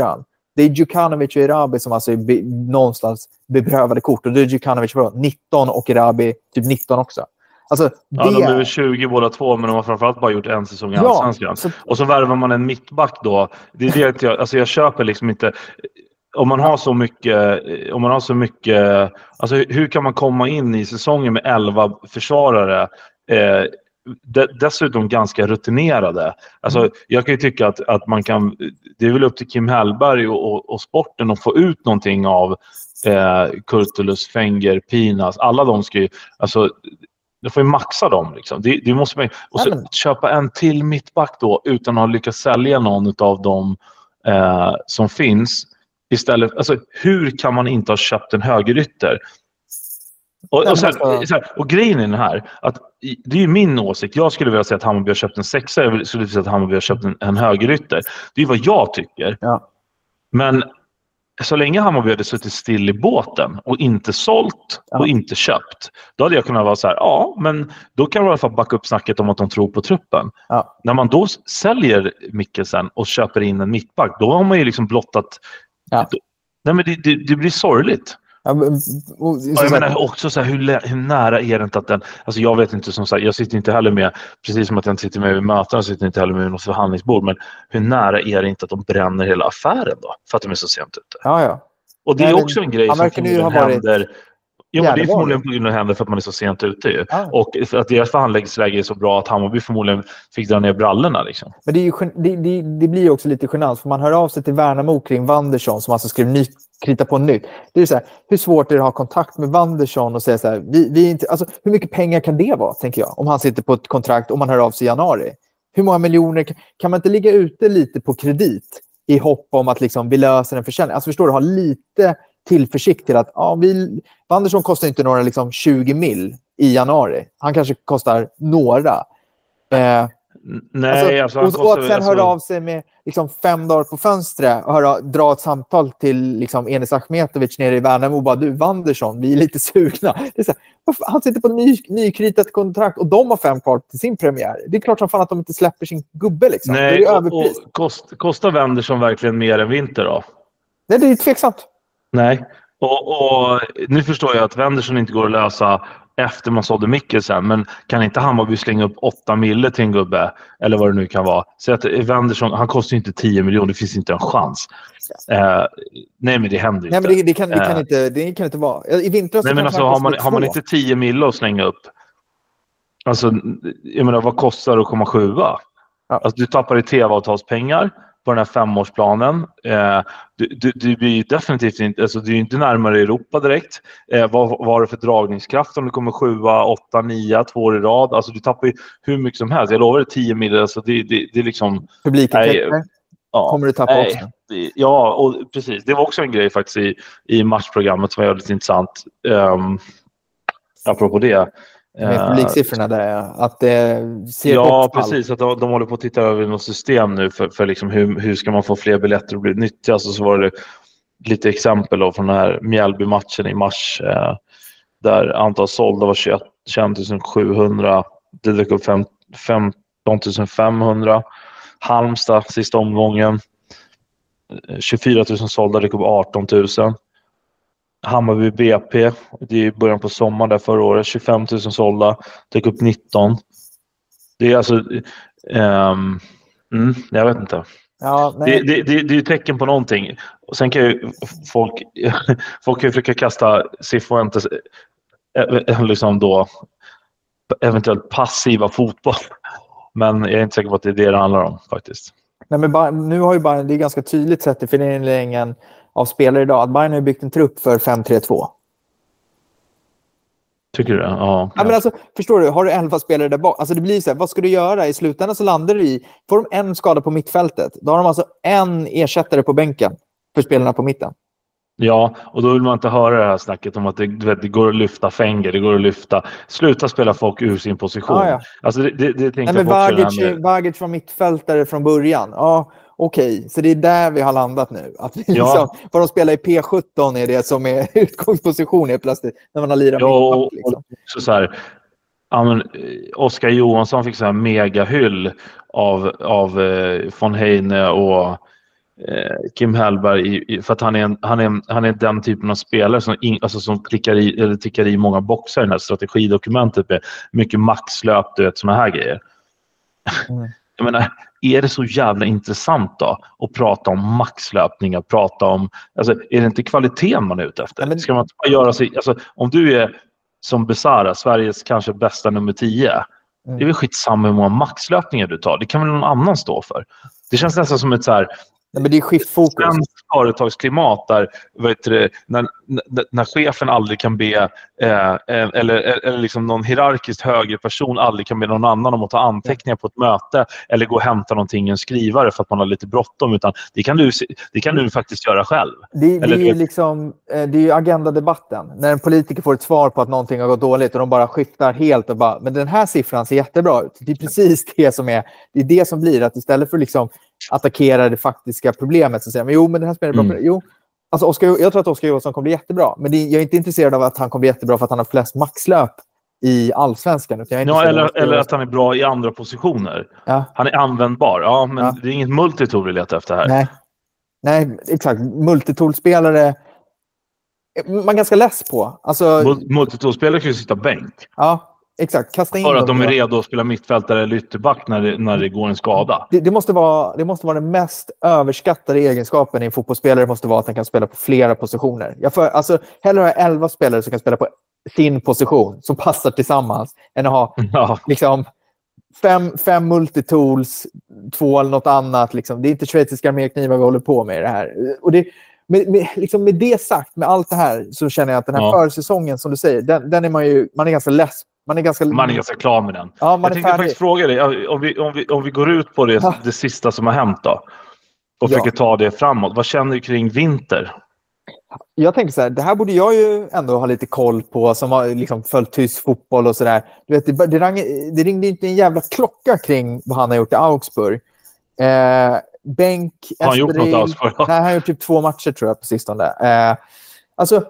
Det är Djukanovic och Erabi som alltså är be, någonstans beprövade kort. Och då är Djukanovic var nitton och Erabi typ nitton också. Alltså, ja, det... de är väl tjugo båda två, men de har framförallt bara gjort en säsong i Allsvenskan. Ja, så... Och så värvar man en mittback då. Det är det jag, alltså jag köper liksom inte... Om man har så mycket, om man har så mycket, alltså hur kan man komma in i säsongen med elva försvarare, eh, de, dessutom ganska rutinerade. Alltså mm. jag kan ju tycka att, att man kan, det är väl upp till Kim Hellberg och, och, och sporten att få ut någonting av eh, Kurtulus, Fenger, Pinas, alla de ska ju, alltså du får ju maxa dem liksom. Det, det måste man, och så ja, men... köpa en till mittback då utan att ha lyckats sälja någon av dem eh, som finns. Istället, alltså, hur kan man inte ha köpt en högerytter? Och, och, sen, så här, och grejen är den här, att det är ju min åsikt. Jag skulle vilja säga att Hammarby har köpt en sexa. Jag skulle vilja säga att Hammarby har köpt en, en högerytter. Det är vad jag tycker. Ja. Men så länge Hammarby hade suttit still i båten och inte sålt ja. och inte köpt, då hade jag kunnat vara så här, ja, men då kan man i alla fall backa upp snacket om att de tror på truppen. Ja. När man då säljer Mikkelsen och köper in en mittback, då har man ju liksom blottat. Ja. Nej, men det, det, det blir sorgligt. Ja, men, och, och, jag menar också så här, hur, hur nära är det inte att den, alltså jag vet inte, som sagt, jag sitter inte heller med, precis som att jag inte sitter med vid möten, jag sitter inte heller med vid något förhandlingsbord, men hur nära är det inte att de bränner hela affären då, för att de är så sent ute? Ja, ja. Och det är Nej, också en grej som förmodligen händer. Jo, men det är förmodligen på grund av händer för att man är så sent ute ju. Ja. Och för att deras förhandlingsläge är så bra att Hammarby förmodligen fick dra ner brallorna liksom. Men det, är ju, det, det, det blir ju också lite genant, för man hör av sig till Värnamo kring Wanderson som alltså skrev ny, krita på nytt. Det är så här, hur svårt är det att ha kontakt med Wanderson och säga så här, vi, vi inte, alltså, hur mycket pengar kan det vara, tänker jag, om han sitter på ett kontrakt, om man hör av sig i januari? Hur många miljoner, kan man inte ligga ute lite på kredit i hopp om att liksom, vi löser en försäljning? Alltså förstår du, ha lite tillförsikt till att ja, vi, Wanderson kostar inte några liksom, tjugo mil i januari. Han kanske kostar några. Eh, Nej, alltså, alltså, och, och att sen alltså... höra av sig med liksom, fem dagar på fönstret och höra, dra ett samtal till liksom, Enis Achmetovic nere i Värnamo och bara, du Wanderson, vi är lite sugna. Det är så här, han sitter på en ny, nykritat kontrakt och de har fem kvar till sin premiär. Det är klart som fan att de inte släpper sin gubbe. Liksom. Nej, det är och, och kost, kostar Wanderson verkligen mer än Winter då? Nej, det är tveksamt. Nej, och, och nu förstår jag att Wanderson inte går att lösa efter man sålde Mikkelsen, men kan inte Hammarby slänga upp åtta mille till en gubbe eller vad det nu kan vara? Så att Wanderson, han kostar ju inte tio miljoner, det finns inte en chans. Eh, nej, men det händer ju nej, inte. Men det, det, kan, det, kan inte, det kan inte vara. I vintras nej, men alltså, har man, har man inte tio mille att slänga upp, alltså, jag menar, vad kostar det att komma sjua? Ja. Alltså, du tappar i tv-avtalspengar på den här femårsplanen. Eh, du, du, du blir definitivt inte, alltså du är inte närmare Europa direkt. Eh, vad, vad har det för dragningskraft om du kommer sjua, åtta, nio, två år i rad? Alltså du tappar ju hur mycket som helst. Jag lovar det tio miljoner. Alltså det, det, det är liksom... Publiken ja, kommer du tappa nej, också. Det, ja, och precis. Det var också en grej faktiskt i, i matchprogrammet som var väldigt intressant. Um, apropå det. Med publiksiffrorna där, att det ser ja, precis. Att de, de håller på att titta över något system nu för, för liksom hur, hur ska man få fler biljetter att bli nyttjas. Och så var det lite exempel då från den här Mjällby-matchen i mars eh, där antal sålda var tjugoett tusen sjuhundra. Det dök upp femton tusen femhundra. Halmstad sista omgången tjugofyra tusen sålda, dök upp arton tusen. Hammarby B P, det är början på sommaren där förra året, tjugofem tusen sålda, dök upp nitton. Det är alltså, um, mm, jag vet inte. Ja, det, det, det, det är ju tecken på någonting. Och sen kan ju folk, folk kan ju försöka kasta Cifuentes liksom då eventuellt passiva fotboll. Men jag är inte säker på att det är det det handlar om faktiskt. Nej, men bara, nu har ju Bayern, det är ganska tydligt sett i fördelningen av spelare idag att Bayern har byggt en trupp för fem tre två. Tycker du det? Ja. Ja, men alltså, förstår du, har du elva spelare där bak, alltså det blir så här, vad ska du göra? I slutändan så landar du i, får de en skada på mittfältet, då har de alltså en ersättare på bänken för spelarna på mitten. Ja, och då vill man inte höra det här snacket om att det, du vet, det går att lyfta Fenger, det går att lyfta, sluta spela folk ur sin position. Ah, ja. Alltså det, det, det tänkte Nej, men Vagic, Vagic var mittfältare från början. Ja, okej, okay. Så det är där vi har landat nu. Att vi ja. liksom, vad de spelar i P sjutton är det som är utgångsposition är plötsligt när man har lirat ja, mittback. Liksom. Så, så här, ja, men, Oskar Johansson fick så här megahyll av, av eh, von Heine och eh, Kim Hellberg i, i, för att han är, en, han, är en, han är den typen av spelare som, in, alltså, som klickar i, eller tickar i många boxar i det här strategidokumentet med mycket maxlöp, du vet, såna här grejer. Mm. Jag menar, är det så jävla intressant då att prata om maxlöpningar, prata om, alltså är det inte kvaliteten man är ute efter? Men... Ska man inte göra sig, alltså om du är som Besara, Sveriges kanske bästa nummer tio, mm. det är väl skitsamma hur många maxlöpningar du tar, det kan väl någon annan stå för. Det känns nästan som ett så här Nej, men det är skiftfokus. Företagsklimat där, vet du, när, när, när chefen aldrig kan be eh, eller, eller liksom någon hierarkiskt högre person aldrig kan be någon annan om att ta anteckningar på ett möte eller gå och hämta någonting i en skrivare för att man har lite bråttom, utan det kan du, det kan du faktiskt göra själv. Det, det, eller, är, ju liksom, det är ju agendadebatten. När en politiker får ett svar på att någonting har gått dåligt och de bara skiftar helt och bara, men den här siffran ser jättebra ut. Det är precis det som är, det är det som blir att istället för liksom attackera det faktiska problemet så säger man, jo men det här spelar bra mm. Jo, alltså Oscar, jag tror att Oskar Johansson kommer bli jättebra, men det, jag är inte intresserad av att han kommer bli jättebra för att han har flest maxlöp i allsvenskan. Jag är ja, eller, eller att han är bra i andra positioner. Ja. Han är användbar, ja, men ja. Det är inget multitool vi letar efter här. Nej, Nej exakt. Multitool-spelare man är ganska less på. Alltså, multitool-spelare kan ju sitta bänk. Ja. Exakt, kasta in för att de är redo att spela mittfältare eller ytterback när det, när det går en skada. Det, det, måste vara, det måste vara den mest överskattade egenskapen i en fotbollsspelare, måste vara att den kan spela på flera positioner. Jag för, alltså, hellre ha elva spelare som kan spela på sin position, som passar tillsammans, än att ha ja. liksom, fem, fem multitools, två eller något annat. Liksom. Det är inte schweiziska arméknivar vi håller på med det här. Och det, med, med, liksom med det sagt, med allt det här, så känner jag att den här ja. försäsongen, som du säger, den, den är man ju, man är ganska less. Man är ganska, man är ganska klar med den. Ja, jag tänkte faktiskt fråga dig, om vi, om vi, om vi går ut på det, ja. det sista som har hänt då, och försöker ja. ta det framåt. Vad känner du kring vinter? Jag tänker så här, det här borde jag ju ändå ha lite koll på, som har liksom följt tysk fotboll och sådär. Du vet, det, det, rang, det ringde inte en jävla klocka kring vad han har gjort i Augsburg. Eh, Bänk, har han gjort något Augsburg? Nej, han har gjort typ två matcher tror jag på sistone. Eh, alltså,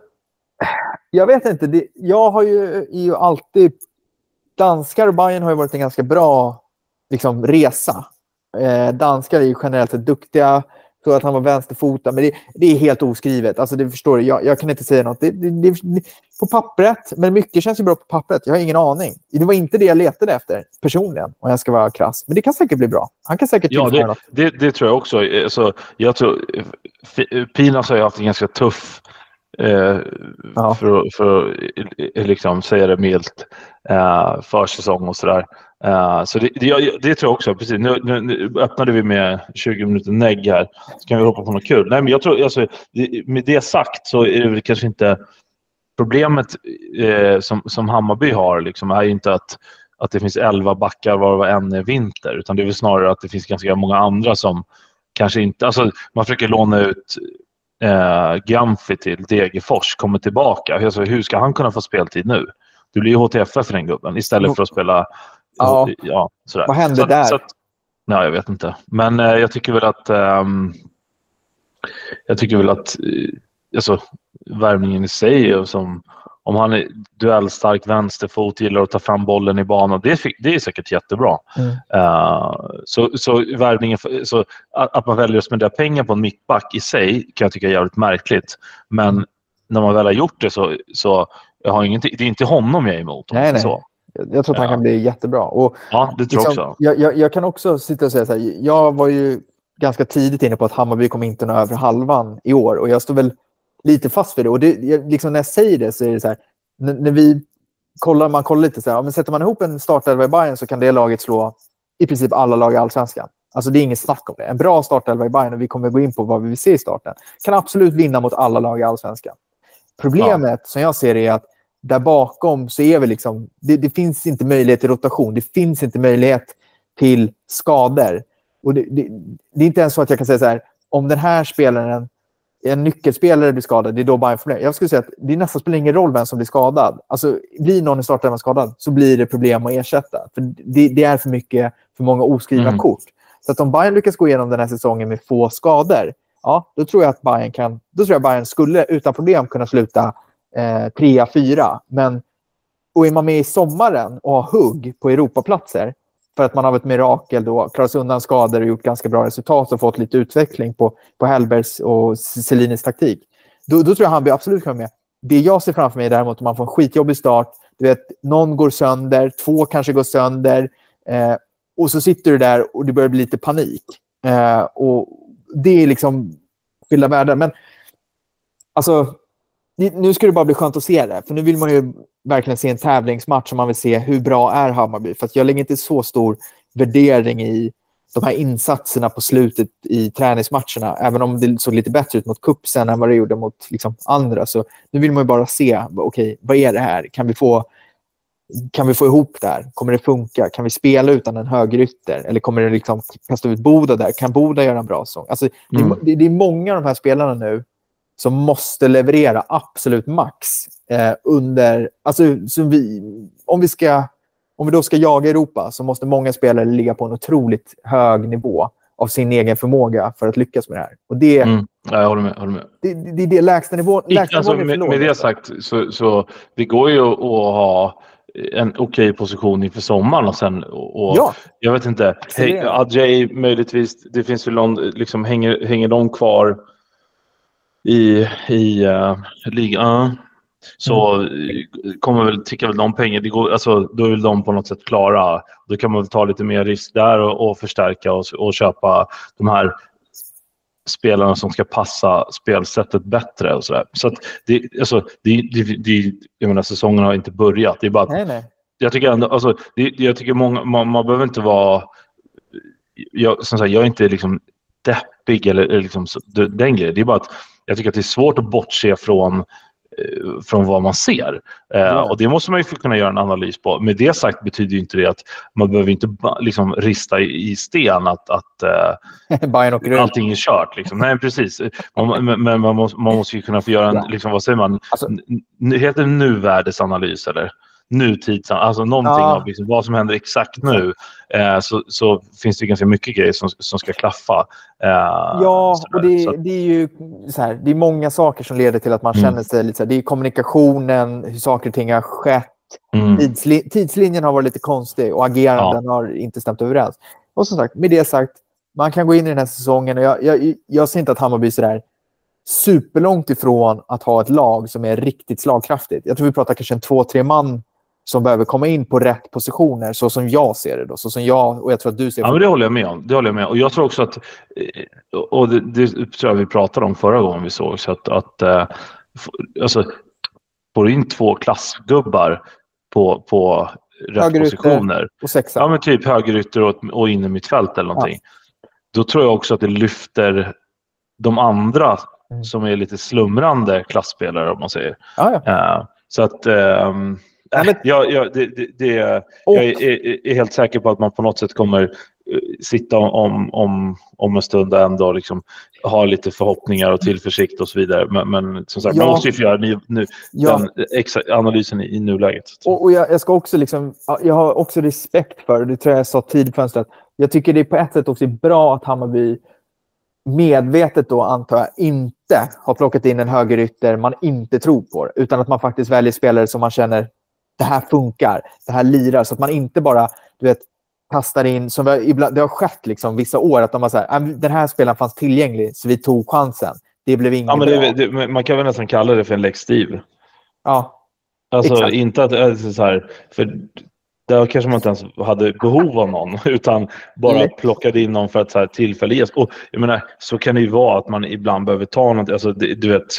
jag vet inte, det, jag har ju, ju alltid, danskar och Bayern har ju varit en ganska bra liksom, resa. Eh, danskar är ju generellt sett duktiga, så att han var vänsterfotad, men det, det är helt oskrivet. Alltså det förstår du, jag, jag kan inte säga något. Det, det, det, det, på pappret, men mycket känns ju bra på pappret. Jag har ingen aning. Det var inte det jag letade efter personligen, om jag ska vara krass. Men det kan säkert bli bra. Han kan säkert ja, det, det, det tror jag också. Alltså, jag tror, Pinas har ju haft en ganska tuff Eh, ja. för, för att liksom, säga det milt eh, försäsong och sådär. Eh, så det, det, det tror jag också. Precis. Nu, nu, nu öppnade vi med tjugo minuter negg här. Så kan vi hoppa på något kul. Nej, men jag tror, alltså, det, med det sagt så är det väl kanske inte problemet eh, som, som Hammarby har liksom, är inte att, att det finns elva backar var en är vinter, utan det är väl snarare att det finns ganska många andra som kanske inte, alltså man försöker låna ut Eh, Gamfi till Degerfors, kommer tillbaka. Alltså, hur ska han kunna få speltid nu? Du blir ju H T F för den gubben istället för att spela ja. Ja, sådär. Vad händer så, där? Så att, nej, jag vet inte. Men eh, jag tycker väl att eh, jag tycker väl att eh, alltså, värvningen i sig är som, om han är duellstark vänsterfot, gillar att ta fram bollen i banan, det är, det är säkert jättebra. Mm. Uh, så, så värvningen, så att, att man väljer att spendera pengar på en mittback i sig kan jag tycka är jävligt märkligt. Men när man väl har gjort det så, så jag har ingenting, det är inte honom jag är emot. Nej, nej. Så. Jag tror att han ja. kan bli jättebra. Och ja, det tror liksom, också. Jag, jag, jag kan också sitta och säga så här, jag var ju ganska tidigt inne på att Hammarby kommer inte nå över halvan i år, och jag står väl lite fast för det. Och det, liksom när jag säger det så är det så här, när, när vi kollar, man kollar lite så här, ja, men sätter man ihop en startelva i Bayern så kan det laget slå i princip alla lag i Allsvenskan. Alltså det är inget snack om det. En bra startelva i Bayern, och vi kommer gå in på vad vi vill se i starten, kan absolut vinna mot alla lag i Allsvenskan. Problemet ja. som jag ser är att där bakom så är vi liksom, det, det finns inte möjlighet till rotation. Det finns inte möjlighet till skador. Och det, det, det är inte ens så att jag kan säga så här, om den här spelaren, en nyckelspelare blir skadad, det är då Bayern får problem. Jag skulle säga att det nästan spelar ingen roll vem som blir skadad. Alltså, blir någon i startelvan skadad så blir det problem att ersätta. För det, det är för mycket, för många oskrivna mm. kort. Så att om Bayern lyckas gå igenom den här säsongen med få skador, ja, då tror jag att Bayern kan, då tror jag Bayern skulle utan problem kunna sluta eh, tre fyra. Men och är man med i sommaren och har hugg på Europaplatser, för att man har ett mirakel då, klarat sig undan skador och gjort ganska bra resultat och fått lite utveckling på, på Hellbergs och Celinis taktik. Då, då tror jag han blir absolut kommer med. Det jag ser framför mig däremot, om man får en skitjobbig start, du vet, någon går sönder, två kanske går sönder, eh, och så sitter du där och det börjar bli lite panik. Eh, och det är liksom skilda världar. Men alltså, nu ska det bara bli skönt att se det. För nu vill man ju verkligen se en tävlingsmatch som man vill se hur bra är Hammarby. För att jag lägger inte så stor värdering i de här insatserna på slutet i träningsmatcherna. Även om det såg lite bättre ut mot Cupsen än vad det gjorde mot liksom andra. Så nu vill man ju bara se, okej, okay, vad är det här? Kan vi få... Kan vi få ihop där? Kommer det funka? Kan vi spela utan en högerytter? Eller kommer det liksom kasta ut Boda där? Kan Boda göra en bra sång? Alltså, mm. det, det är många av de här spelarna nu som måste leverera absolut max eh, under... Alltså, som vi, om, vi ska, om vi då ska jaga Europa så måste många spelare ligga på en otroligt hög nivå av sin egen förmåga för att lyckas med det här. Och det, mm. ja, jag håller med. Jag håller med. Det, det, det är det lägsta nivån. Lägsta alltså, nivån med, med det sagt så, så det går ju att, att ha en okej okay position inför sommaren och sen och, ja. jag vet inte, hey, Adjei möjligtvis, det finns väl någon, liksom hänger, hänger de kvar i, i uh, ligan så mm. kommer väl tycka väl de pengar, det går, alltså, då är väl de på något sätt klara, då kan man väl ta lite mer risk där och, och förstärka och, och köpa de här spelarna som ska passa spelsättet bättre och sådär. Så att det, alltså, det, det, det, jag menar, säsongen har inte börjat. Det är bara att, nej, nej. Jag tycker ändå, alltså, det, jag tycker många, man, man behöver inte vara, jag, som sagt, jag är inte liksom deppig eller, eller liksom den grejen. Det är bara att jag tycker att det är svårt att bortse från från vad man ser. Eh, ja. Och det måste man ju kunna göra en analys på. Med det sagt betyder ju inte det att man behöver inte liksom rista i, i sten att, att eh, allting är kört. Liksom. Nej, precis. Man, men men man, måste, man måste ju kunna få göra en, ja. liksom, vad säger man, alltså, n- heter det nuvärdesanalys eller? Nutids, alltså någonting ja. av liksom, vad som händer exakt nu, eh, så, så finns det ganska mycket grejer som, som ska klaffa. Eh, ja, och det, det är ju så här, det är många saker som leder till att man mm. känner sig lite så här, det är kommunikationen, hur saker och ting har skett, mm. Tidsli- tidslinjen har varit lite konstig och ageranden ja. har inte stämt överens. Och som sagt, med det sagt, man kan gå in i den här säsongen och jag, jag, jag ser inte att Hammarby så där superlångt ifrån att ha ett lag som är riktigt slagkraftigt. Jag tror vi pratar kanske en två, tre man som behöver komma in på rätt positioner, så som jag ser det då, så som jag, och jag tror att du ser det. Ja, men det håller jag med om. Det håller jag med. Och jag tror också att, och det, det tror jag vi pratade om förra gången vi såg, så att, att alltså, får du in två klassgubbar på, på rätt högerytter positioner. Och sexa. Ja, men typ högerytter och, och in i mitt fält eller någonting. Ja. Då tror jag också att det lyfter de andra mm. som är lite slumrande klassspelare, om man säger. Ja, ja. Uh, så att... Um, Ja, men... jag, jag, det, det, det, och... jag är, är helt säker på att man på något sätt kommer uh, sitta om, om, om en stund och ändå liksom ha lite förhoppningar och tillförsikt och så vidare. Men, men som sagt, ja. man måste ju göra nu, nu, ja. den exa- analysen i, i nuläget. Och, och jag, jag ska också liksom, jag har också respekt för, det tror jag jag sa tidfönstret. Jag tycker det är på ett sätt också bra att Hammarby medvetet då, antar jag, inte har plockat in en högerytter man inte tror på, utan att man faktiskt väljer spelare som man känner det här funkar, det här lirar, så att man inte bara, du vet, kastar in, som vi, ibland, det har skett liksom vissa år, att de har så här, den här spelaren fanns tillgänglig, så vi tog chansen. Det blev inget ja, men bra. Det, det, man kan väl nästan kalla det för en Lex Steve. Ja. Alltså exakt. Inte att, alltså, så här, för där kanske man inte ens hade behov av någon, utan bara mm. plockade in någon för att så här, tillfälligt. Och jag menar, så kan det ju vara att man ibland behöver ta något, alltså det, du vet,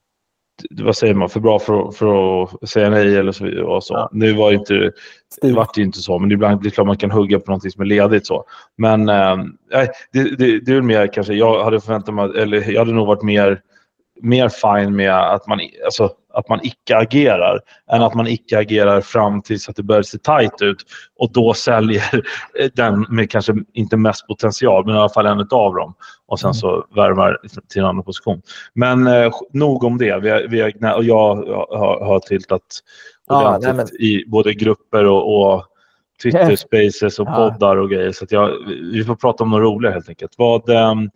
vad säger man, för bra för, för att säga nej eller så, och så. Ja. Nu var det inte, det var det inte så, men ibland det är klart man kan hugga på någonting som är ledigt så. Men äh, det, det, det är väl mer kanske, jag hade förväntat mig, eller jag hade nog varit mer mer fine med att man, alltså, att man icke agerar än att man icke agerar fram tills att det börjar se tajt ut och då säljer den med kanske inte mest potential, men i alla fall en av dem, och sen så värmar till en annan position. Men eh, nog om det. Vi har, vi har, och jag har, har tiltat ja, nej, men... i både grupper och, och Twitter Spaces och poddar och grejer, så att jag, vi får prata om något roligt helt enkelt. Vad, um,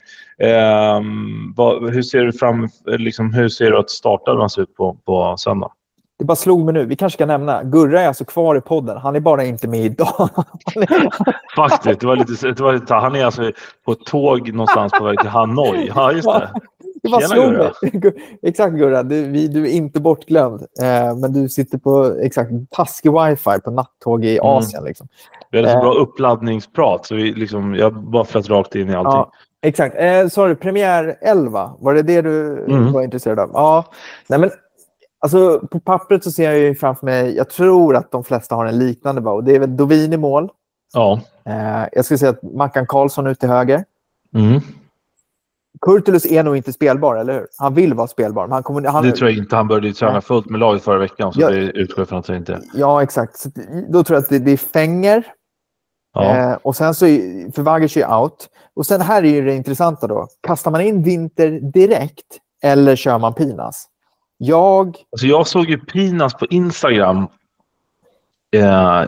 um, vad, hur ser du fram, liksom, hur ser du att starta man ser ut på, på söndag? Det bara slog mig nu. Vi kanske ska nämna. Gurra är alltså kvar i podden. Han är bara inte med idag. Faktiskt, det var lite, det var lite, han är alltså på ett tåg någonstans på väg till Hanoi. Ja, just det. Det bara Tjena, slog Gurra. mig. Exakt, Gurra. Du, vi, du är inte bortglömd. Eh, men du sitter på exakt taskig wifi på nattåg i Asien. Mm. Liksom. Vi hade så eh. bra uppladdningsprat. Så vi liksom, jag bara flöt rakt in i allting. Ja, exakt. Eh, sorry, premiär elva. Var det det du mm. var intresserad av? Ja. Nej, men alltså, på pappret så ser jag ju framför mig, jag tror att de flesta har en liknande bow. Det är väl Dovin i mål. Ja. Eh, jag skulle säga att Mackan Karlsson ut till höger. Mm. Kurtulus är nog inte spelbar, eller hur? Han vill vara spelbar. Men han kommer, han... Det tror jag inte. Han började träna Nej. fullt med laget förra veckan. Så ja. det utgår från att det inte. Ja, exakt. Så då tror jag att det, det är Fänger. Ja. Eh, och sen så är, för Vagic är out. Och sen här är ju det intressanta då. Kastar man in Winter direkt eller kör man Pinas? Jag... Alltså jag såg ju Pinas på Instagram. Eh,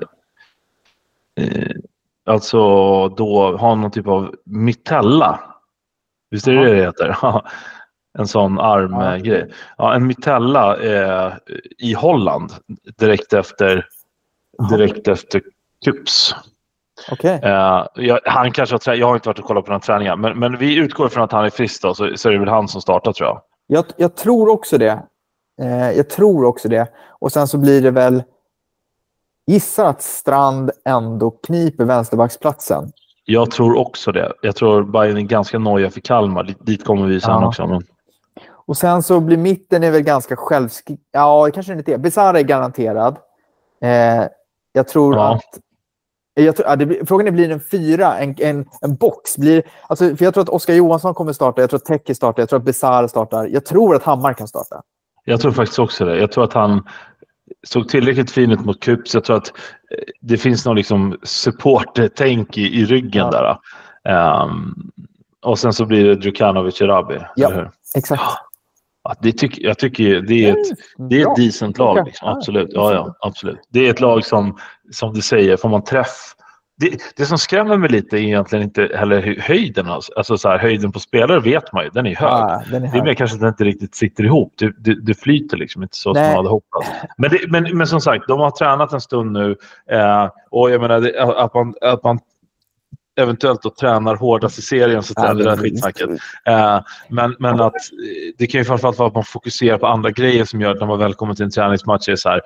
eh, alltså då har någon typ av mitella. Visst är det det det heter? En sån armgrej. Ja. Ja, en mitella eh, i Holland direkt efter direkt efter Kups. Okay. Uh, jag, han kanske har trä- jag har inte varit och kollat på några träningar, men, men vi utgår från att han är frisk då, så, så är det väl han som startar, tror jag. Jag, jag tror också det. Eh, jag tror också det. Och sen så blir det väl, gissar att Strand ändå kniper vänsterbacksplatsen. Jag tror också det. Jag tror Bayern är ganska noja för Kalmar. Dit, dit kommer vi sen ja. också. Men... Och sen så blir mitten är väl ganska självskriven. Ja, det kanske inte är. Besara är garanterad. Eh, jag tror ja. att Jag tror, ja, det blir, frågan är, blir det en fyra, en, en, en box? Blir, alltså, för jag tror att Oskar Johansson kommer starta, jag tror att Tecke startar, jag tror att Besara startar. Jag tror att Hammar kan starta. Jag tror faktiskt också det. Jag tror att han såg tillräckligt fin ut mot Kups. Jag tror att det finns någon liksom support-tänk i, i ryggen ja. där. Um, och sen så blir det Djukanovic Erabi. Ja, exakt. Ja, det tycker, jag tycker det är ett, det är ett decent lag. Liksom. Absolut. Ja, ja, absolut. Det är ett lag som, som du säger, får man träff. Det, det som skrämmer mig lite är egentligen inte heller höjden. Alltså så här, höjden på spelare vet man ju, den är hög. Ja, den är hög. Det är mer kanske att den inte riktigt sitter ihop. Det, det, det flyter liksom inte så Nej. som man hade hoppats. Men, det, men, men som sagt, de har tränat en stund nu. Eh, och jag menar, det, att, man, att man eventuellt då tränar hårdast i serien så ställer det skitsnacket. Eh, men, men att det kan ju framförallt vara att man fokuserar på andra grejer som gör att när man väl kommer till en träningsmatch är så här,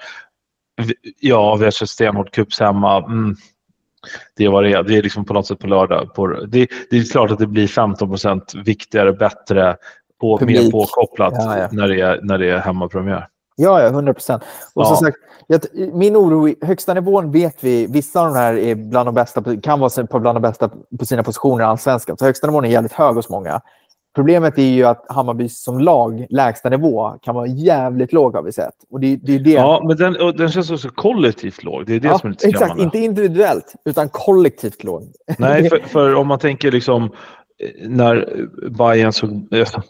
ja, vi har kört stenhårt Cups hemma. Mm. Det var det. Det är liksom på något sätt på lördag. På, det, det är klart att det blir femton procent viktigare, bättre, på, mer påkopplat ja, ja. När, det är, när det är hemmapremiär. Ja, ja, hundra procent. Och ja. som sagt, jag, min oro i högsta nivån vet vi, vissa av de här är bland de bästa, kan vara på bland de bästa på sina positioner i allsvenskan. Så högsta nivån är jävligt hög hos många. Problemet är ju att Hammarby som lag, lägsta nivå, kan vara jävligt låg har vi sett. Och det, det är det. Ja, men den, den känns också kollektivt låg. Det är det ja, som är lite skrämmande. Exakt, inte individuellt, utan kollektivt låg. Nej, för, för om man tänker liksom när Bayern såg...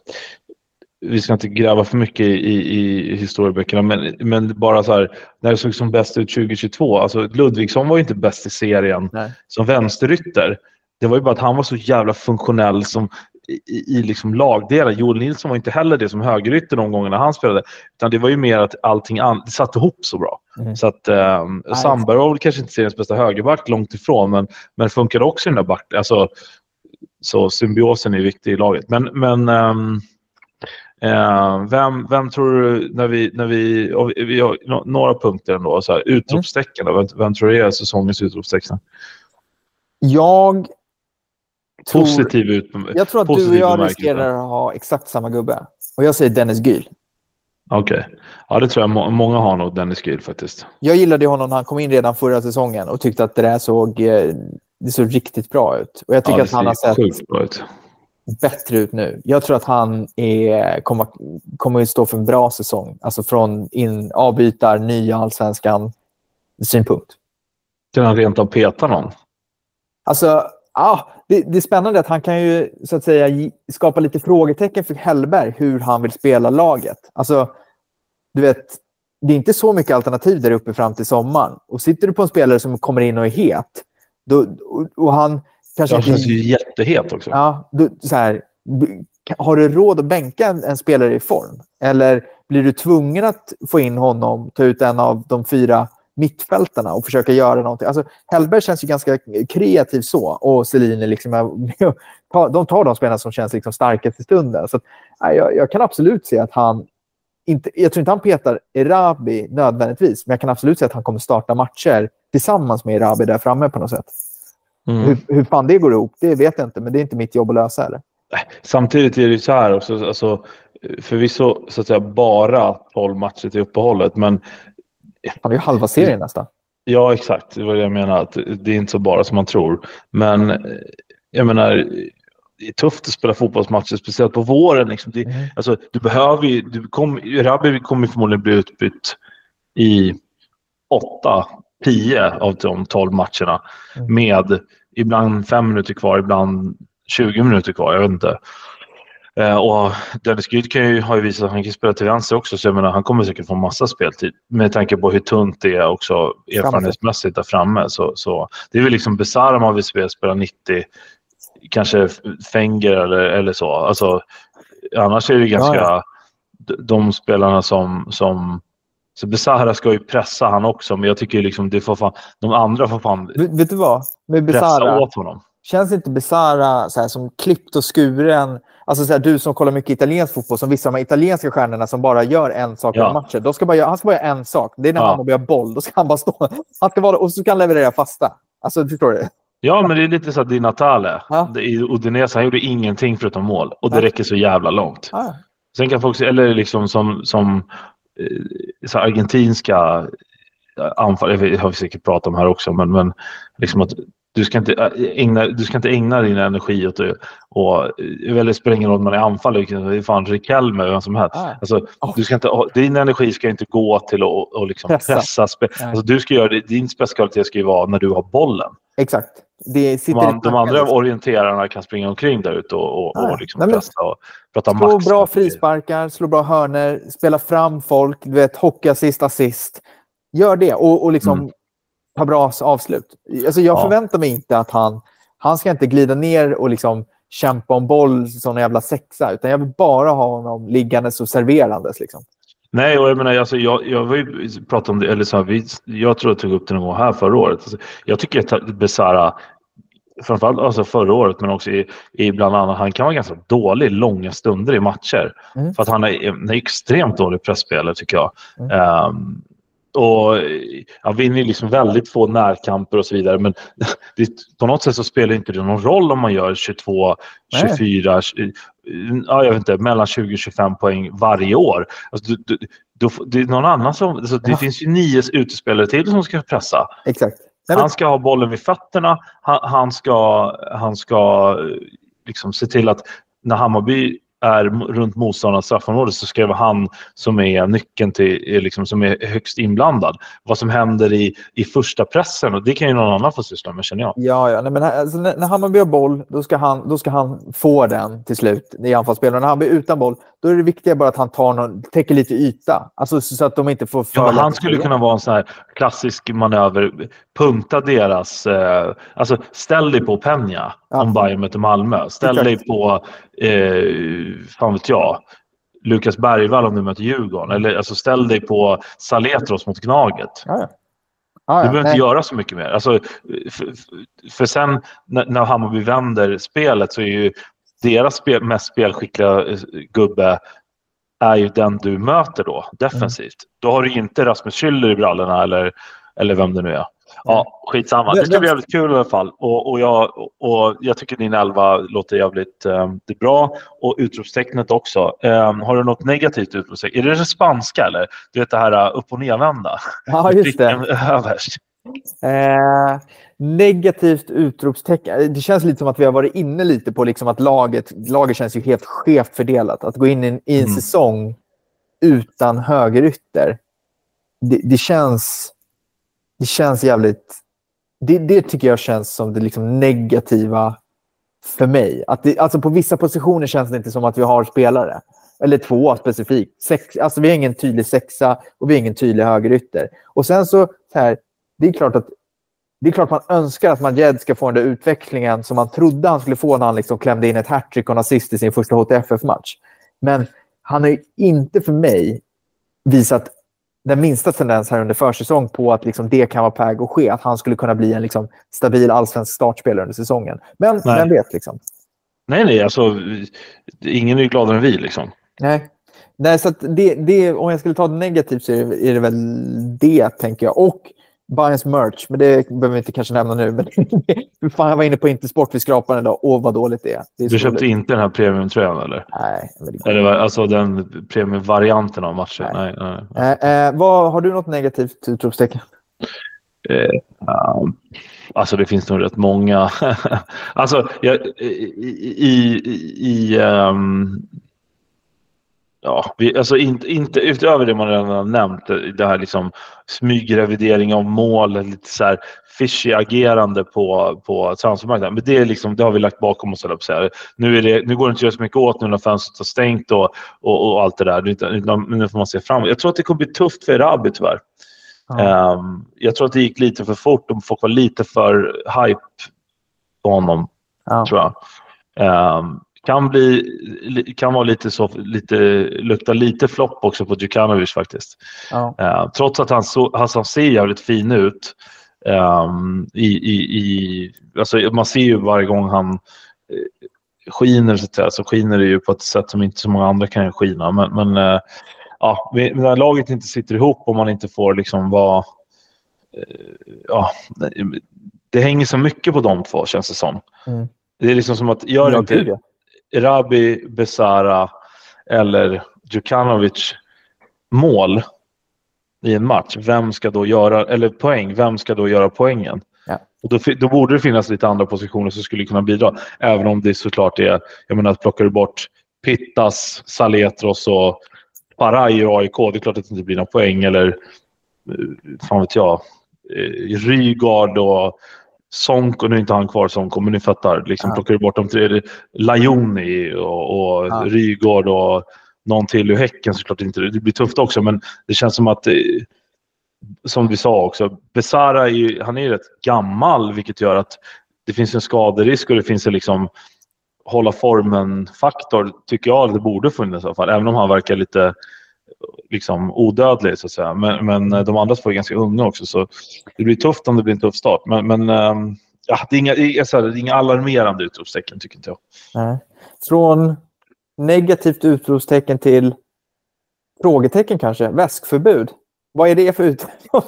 Vi ska inte gräva för mycket i, i, i historieböckerna, men, men bara så här, när det såg som bäst ut tjugo tjugotvå, alltså Ludvigsson var ju inte bäst i serien Nej. som vänsterytter. Det var ju bara att han var så jävla funktionell som i, i liksom lagdelar. Joel Nilsson var inte heller det som högerytter de gångerna han spelade, utan det var ju mer att allting an- det satt ihop så bra. Mm. Så att um, Sandberg var väl kanske inte seriens bästa högerback långt ifrån, men, men funkade också i den där back. Alltså, så symbiosen är viktig i laget. Men, men um, Uh, vem, vem tror du när vi, när vi, vi har några punkter ändå, så här, utropstecken, mm. vem, vem tror du är säsongens utropstecken? Jag tror, positiv ut, jag tror att du och jag riskerar att ha exakt samma gubbe, och jag säger Dennis Gyl. Okej, okay. Ja, det tror jag må- många har nog Dennis Gyl faktiskt. Jag gillade honom när han kom in redan förra säsongen och tyckte att det där såg, det såg riktigt bra ut, och jag tycker ja, att han har sett sjukt bra ut. Bättre ut nu. Jag tror att han är, kommer, kommer att stå för en bra säsong. Alltså från in, avbytar, nya allsvenskan synpunkt. Kan han rent av peta någon? Alltså, ja, det, det är spännande att han kan ju så att säga skapa lite frågetecken för Hellberg hur han vill spela laget. Alltså, du vet, det är inte så mycket alternativ där uppe fram till sommaren. Och sitter du på en spelare som kommer in och är het, då, och, och han kanske det känns ju jättehet också. Ja, du, så här, har du råd att bänka en, en spelare i form? Eller blir du tvungen att få in honom, ta ut en av de fyra mittfältarna och försöka göra någonting. Alltså, Hellberg känns ju ganska kreativ så, och Selin är liksom, de tar de spelarna som känns liksom starkast i stunden. Så att, jag, jag kan absolut se att han inte, jag tror inte han petar Erabi nödvändigtvis, men jag kan absolut se att han kommer starta matcher tillsammans med Erabi där framme på något sätt. Mm. Hur, hur fan det går ihop, det vet jag inte, men det är inte mitt jobb att lösa eller? Samtidigt är det ju så här också, alltså, förvisso så att säga bara tolv matcher till uppehållet, men han är ju halva serien nästan. Ja, exakt. Det var det jag menar, att det är inte så bara som man tror. Men jag menar, det är tufft att spela fotbollsmatcher, speciellt på våren. Liksom. Det, mm. alltså, du behöver ju, du kom, Erabi kommer förmodligen bli utbytt i åtta, tio av de tolv matcherna. Mm. Med ibland fem minuter kvar, ibland tjugo minuter kvar, jag vet inte. Uh, och Dennis Gyd kan ju, har ju visat att han kan spela till vänster också, så jag menar, han kommer säkert få massa speltid med tanke på hur tunt det är också erfarenhetsmässigt där framme. Så, så det är väl liksom Besara man vill spela, spela nittio, kanske Fenger eller, eller så. Alltså, annars är det ganska ja, ja. de spelarna som, som så Besara ska ju pressa han också, men jag tycker liksom det får fan, de andra får fan vet, vet du vad? Med Besara, pressa åt honom. Känns inte Besara så här som klippt och skuren? Alltså så här, du som kollar mycket italiensk fotboll, som vissa av de italienska stjärnorna som bara gör en sak ja. i matcher. Då ska bara göra, han ska bara göra en sak. Det är när ja. han börjar boll. Då ska han bara stå. Han ska vara, och så ska han leverera fasta. Alltså, förstår du? Ja, men det är lite så att Di Natale ja. i Udinese, han gjorde ingenting förutom mål. Och det ja. räcker så jävla långt. Ja. Sen kan folk, eller liksom som, som så argentinska anfall, det har vi säkert pratat om här också, men, men liksom att Du ska, inte ägna, du ska inte ägna din energi åt det. Och det spelar ingen roll om man är anfall. Det är fan Riquelme eller vad som helst. Ah. Alltså, oh. du ska inte, din energi ska inte gå till att och liksom pressa. pressa spe, alltså, du ska göra det, din specialitet ska ju vara när du har bollen. Exakt. Det sitter Man, de andra liksom. orienterarna kan springa omkring där ute och, och, ah. och liksom Nej, pressa och prata slå max. Slå bra frisparkar, slå bra hörner, spela fram folk, du vet, hockey assist, assist. Gör det och, och liksom mm. ta bra avslut. Alltså jag ja. förväntar mig inte att han han ska inte glida ner och liksom kämpa om boll som en jävla sexa, utan jag vill bara ha honom liggandes och serverandes liksom. Nej, och jag menar alltså, jag jag var ju pratat om det eller så här, vi, jag tror jag tog upp det någon gång här förra året. Alltså, jag tycker att Besara framförallt alltså förra året, men också i, i bland annat han kan vara ganska dålig långa stunder i matcher mm. för att han är, han är extremt dålig pressspelare tycker jag. Mm. Um, Och han vinner liksom väldigt få närkamper och så vidare, men det, på något sätt så spelar inte det någon roll om man gör tjugotvå, tjugofyra, ja, jag vet inte, mellan tjugo och tjugofem poäng varje år. Alltså, du, du, du, det är någon annan som, alltså, det ja. finns ju nio utespelare till som ska pressa. Exakt. Han ska ha bollen vid fötterna, han, han ska, han ska liksom se till att när Hammarby är runt motståndarnas straffområde så ska det vara han som är nyckeln till, liksom, som är högst inblandad. Vad som händer i, i första pressen, och det kan ju någon annan få syssla med, känner jag. Ja, ja. Nej, men alltså, när, när Hammarby har boll, då ska, han, då ska han få den till slut i anfallsspelet. När han blir utan boll, då är det viktiga bara att han tar någon, täcker lite yta. Alltså så att de inte får för ja, han skulle kunna vara en sån här klassisk manöver, punkta deras, eh, alltså ställ dig på Peña ja. om Bayern möter Malmö. Ställ Exakt. dig på eh, fan vet jag, Lukas Bergvall om du möter Djurgården, eller alltså ställ dig på Saletros mot Gnaget. Ja, ja. Ah, du behöver nej. inte göra så mycket mer. Alltså, för, för sen när, när Hammarby vänder spelet så är ju deras spel, mest spelskickliga gubbe är ju den du möter då, defensivt. Mm. Då har du inte Rasmus Schüller i brallorna eller, eller vem det nu är. Ja, skitsamma. Det ska bli jävligt kul i alla fall. Och, och, jag, och jag tycker din elva låter jävligt um, det är bra. Och utropstecknet också. Um, har du något negativt utropstecken? Är det det spanska eller? Du vet det här upp- och nedvända? Ja, just det. Överst. Eh, negativt utropstecken. Det känns lite som att vi har varit inne lite på liksom att laget, laget känns ju helt skevt fördelat. Att gå in i en, i en mm. säsong utan högerytter. Det, det känns... Det känns jävligt... Det, det tycker jag känns som det liksom negativa för mig. Att det, alltså på vissa positioner känns det inte som att vi har spelare. Eller två specifikt. Sex, alltså vi har ingen tydlig sexa och vi har ingen tydlig högerytter. Och sen så, så här, det är klart att det är klart man önskar att Majed ska få den där utvecklingen som man trodde han skulle få när han liksom klämde in ett hattrick och en assist i sin första H T F F-match. Men han är inte för mig visat den minsta tendens här under försäsong på att liksom det kan vara på väg att ske. Att han skulle kunna bli en liksom stabil allsvensk startspelare under säsongen. Men nej. Vem vet liksom. Nej, nej. Alltså, ingen är ju gladare än vi liksom. Nej. Nej, så att det, det, om jag skulle ta det negativt så är det, är det väl det, tänker jag. Och Bayerns merch, men det behöver vi inte kanske nämna nu. Men fan, jag var inne på Intersport vid skrapan idag. Åh, vad dåligt det är. Det är du köpte dåligt. Inte den här premiumtröjan, eller? Nej. Men det eller alltså den premiumvarianten av matchen? Nej. nej, nej. Eh, eh, vad, har du något negativt utropstecken? Eh, um, alltså det finns nog rätt många. alltså jag, i... i, i um, Ja, vi, alltså inte, inte utöver det man redan har nämnt, det här liksom smygrevidering av mål, lite så här fishy agerande på, på transfermarknaden. Men det, är liksom, det har vi lagt bakom oss. Så nu, är det, nu går det inte att göra så mycket åt nu när fönstret har stängt och, och, och allt det där. Nu får man se fram. Jag tror att det kommer bli tufft för Erabi tyvärr. Ja. Um, jag tror att det gick lite för fort och folk var lite för hype på honom, ja. tror jag. Um, Kan bli kan vara lite så lite lukta lite flopp också på Djukanovic faktiskt. Ja. Uh, trots att han så han ser jävligt fin ut um, i i i alltså man ser ju varje gång han uh, skiner så att säga, så skiner det ju på ett sätt som inte så många andra kan skina, men men uh, ja, när laget inte sitter ihop och man inte får liksom vara uh, ja, det hänger så mycket på de två, känns det som. Mm. Det är liksom som att gör ja, inte det. Erabi, Besara eller Djukanovic mål i en match, vem ska då göra, eller poäng, vem ska då göra poängen? Ja. Och då, då borde det finnas lite andra positioner som skulle kunna bidra, även om det såklart är, jag menar, att plockar du bort Pittas, Saletros och Paraj och A I K, det är klart att det inte blir några poäng, eller fan vet jag, Rygaard och Sonko, nu är inte han kvar Sonko, men ni fattar, liksom ja. Plockar du bort de tre, Lajoni och, och ja. Rygaard och någon till i Häcken, såklart inte, det blir tufft också, men det känns som att, som vi sa också, Besara är ju, han är ju rätt gammal, vilket gör att det finns en skaderisk och det finns en liksom hålla formen faktor, tycker jag det borde funnits i alla fall, även om han verkar lite liksom odödlig så att säga, men, men de andra två är ganska unga också, så det blir tufft om det blir en tuff start, men, men ähm, ja, det är inga, det är inga alarmerande utropstecken, tycker inte jag. Nej. Från negativt utropstecken till frågetecken kanske, väskförbud. Vad är det för ut?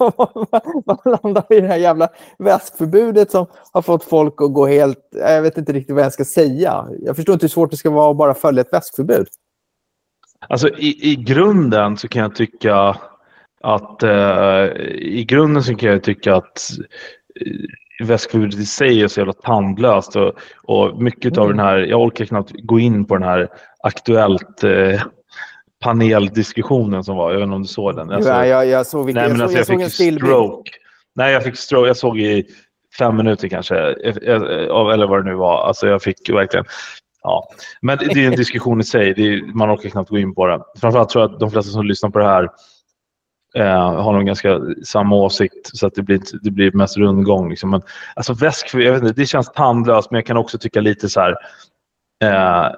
Vad landar i det här jävla väskförbudet som har fått folk att gå helt, jag vet inte riktigt vad jag ska säga. Jag förstår inte hur svårt det ska vara att bara följa ett väskförbud. Alltså i, i grunden så kan jag tycka att eh, i grunden så kan jag tycka att eh, väskförbudet i sig är så jävla tandlöst och, och mycket mm. av den här, jag orkar knappt gå in på den här aktuellt eh, paneldiskussionen som var, jag vet inte om du såg den. Alltså, ja, jag, jag såg, vilka, nej, men jag, alltså, jag, jag, såg jag fick stroke. Nej, jag fick stroke, jag såg i fem minuter kanske, eller vad det nu var, alltså jag fick verkligen. Ja, men det är en diskussion i sig. Det är, man orkar knappt gå in på det. Framförallt tror jag att de flesta som lyssnar på det här eh, har någon ganska samma åsikt, så att det blir, det blir mest rundgång. Liksom. Men, alltså väsk, jag vet inte, det känns tandlöst, men jag kan också tycka lite så här eh,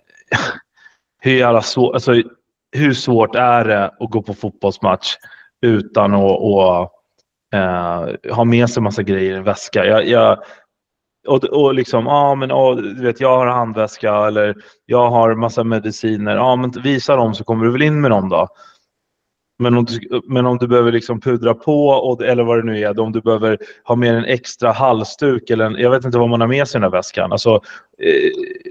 hur, jävla svår, alltså, hur svårt är det att gå på fotbollsmatch utan att och, eh, ha med sig massa grejer i en väska? Jag... jag Och, och liksom, ja men oh, du vet, jag har handväska eller jag har massa mediciner. Ja men visa dem så kommer du väl in med dem då. Men om du, men om du behöver liksom pudra på och, eller vad det nu är, om du behöver ha med en extra halsduk eller en, jag vet inte vad man har med sig i den här väskan. Alltså, eh,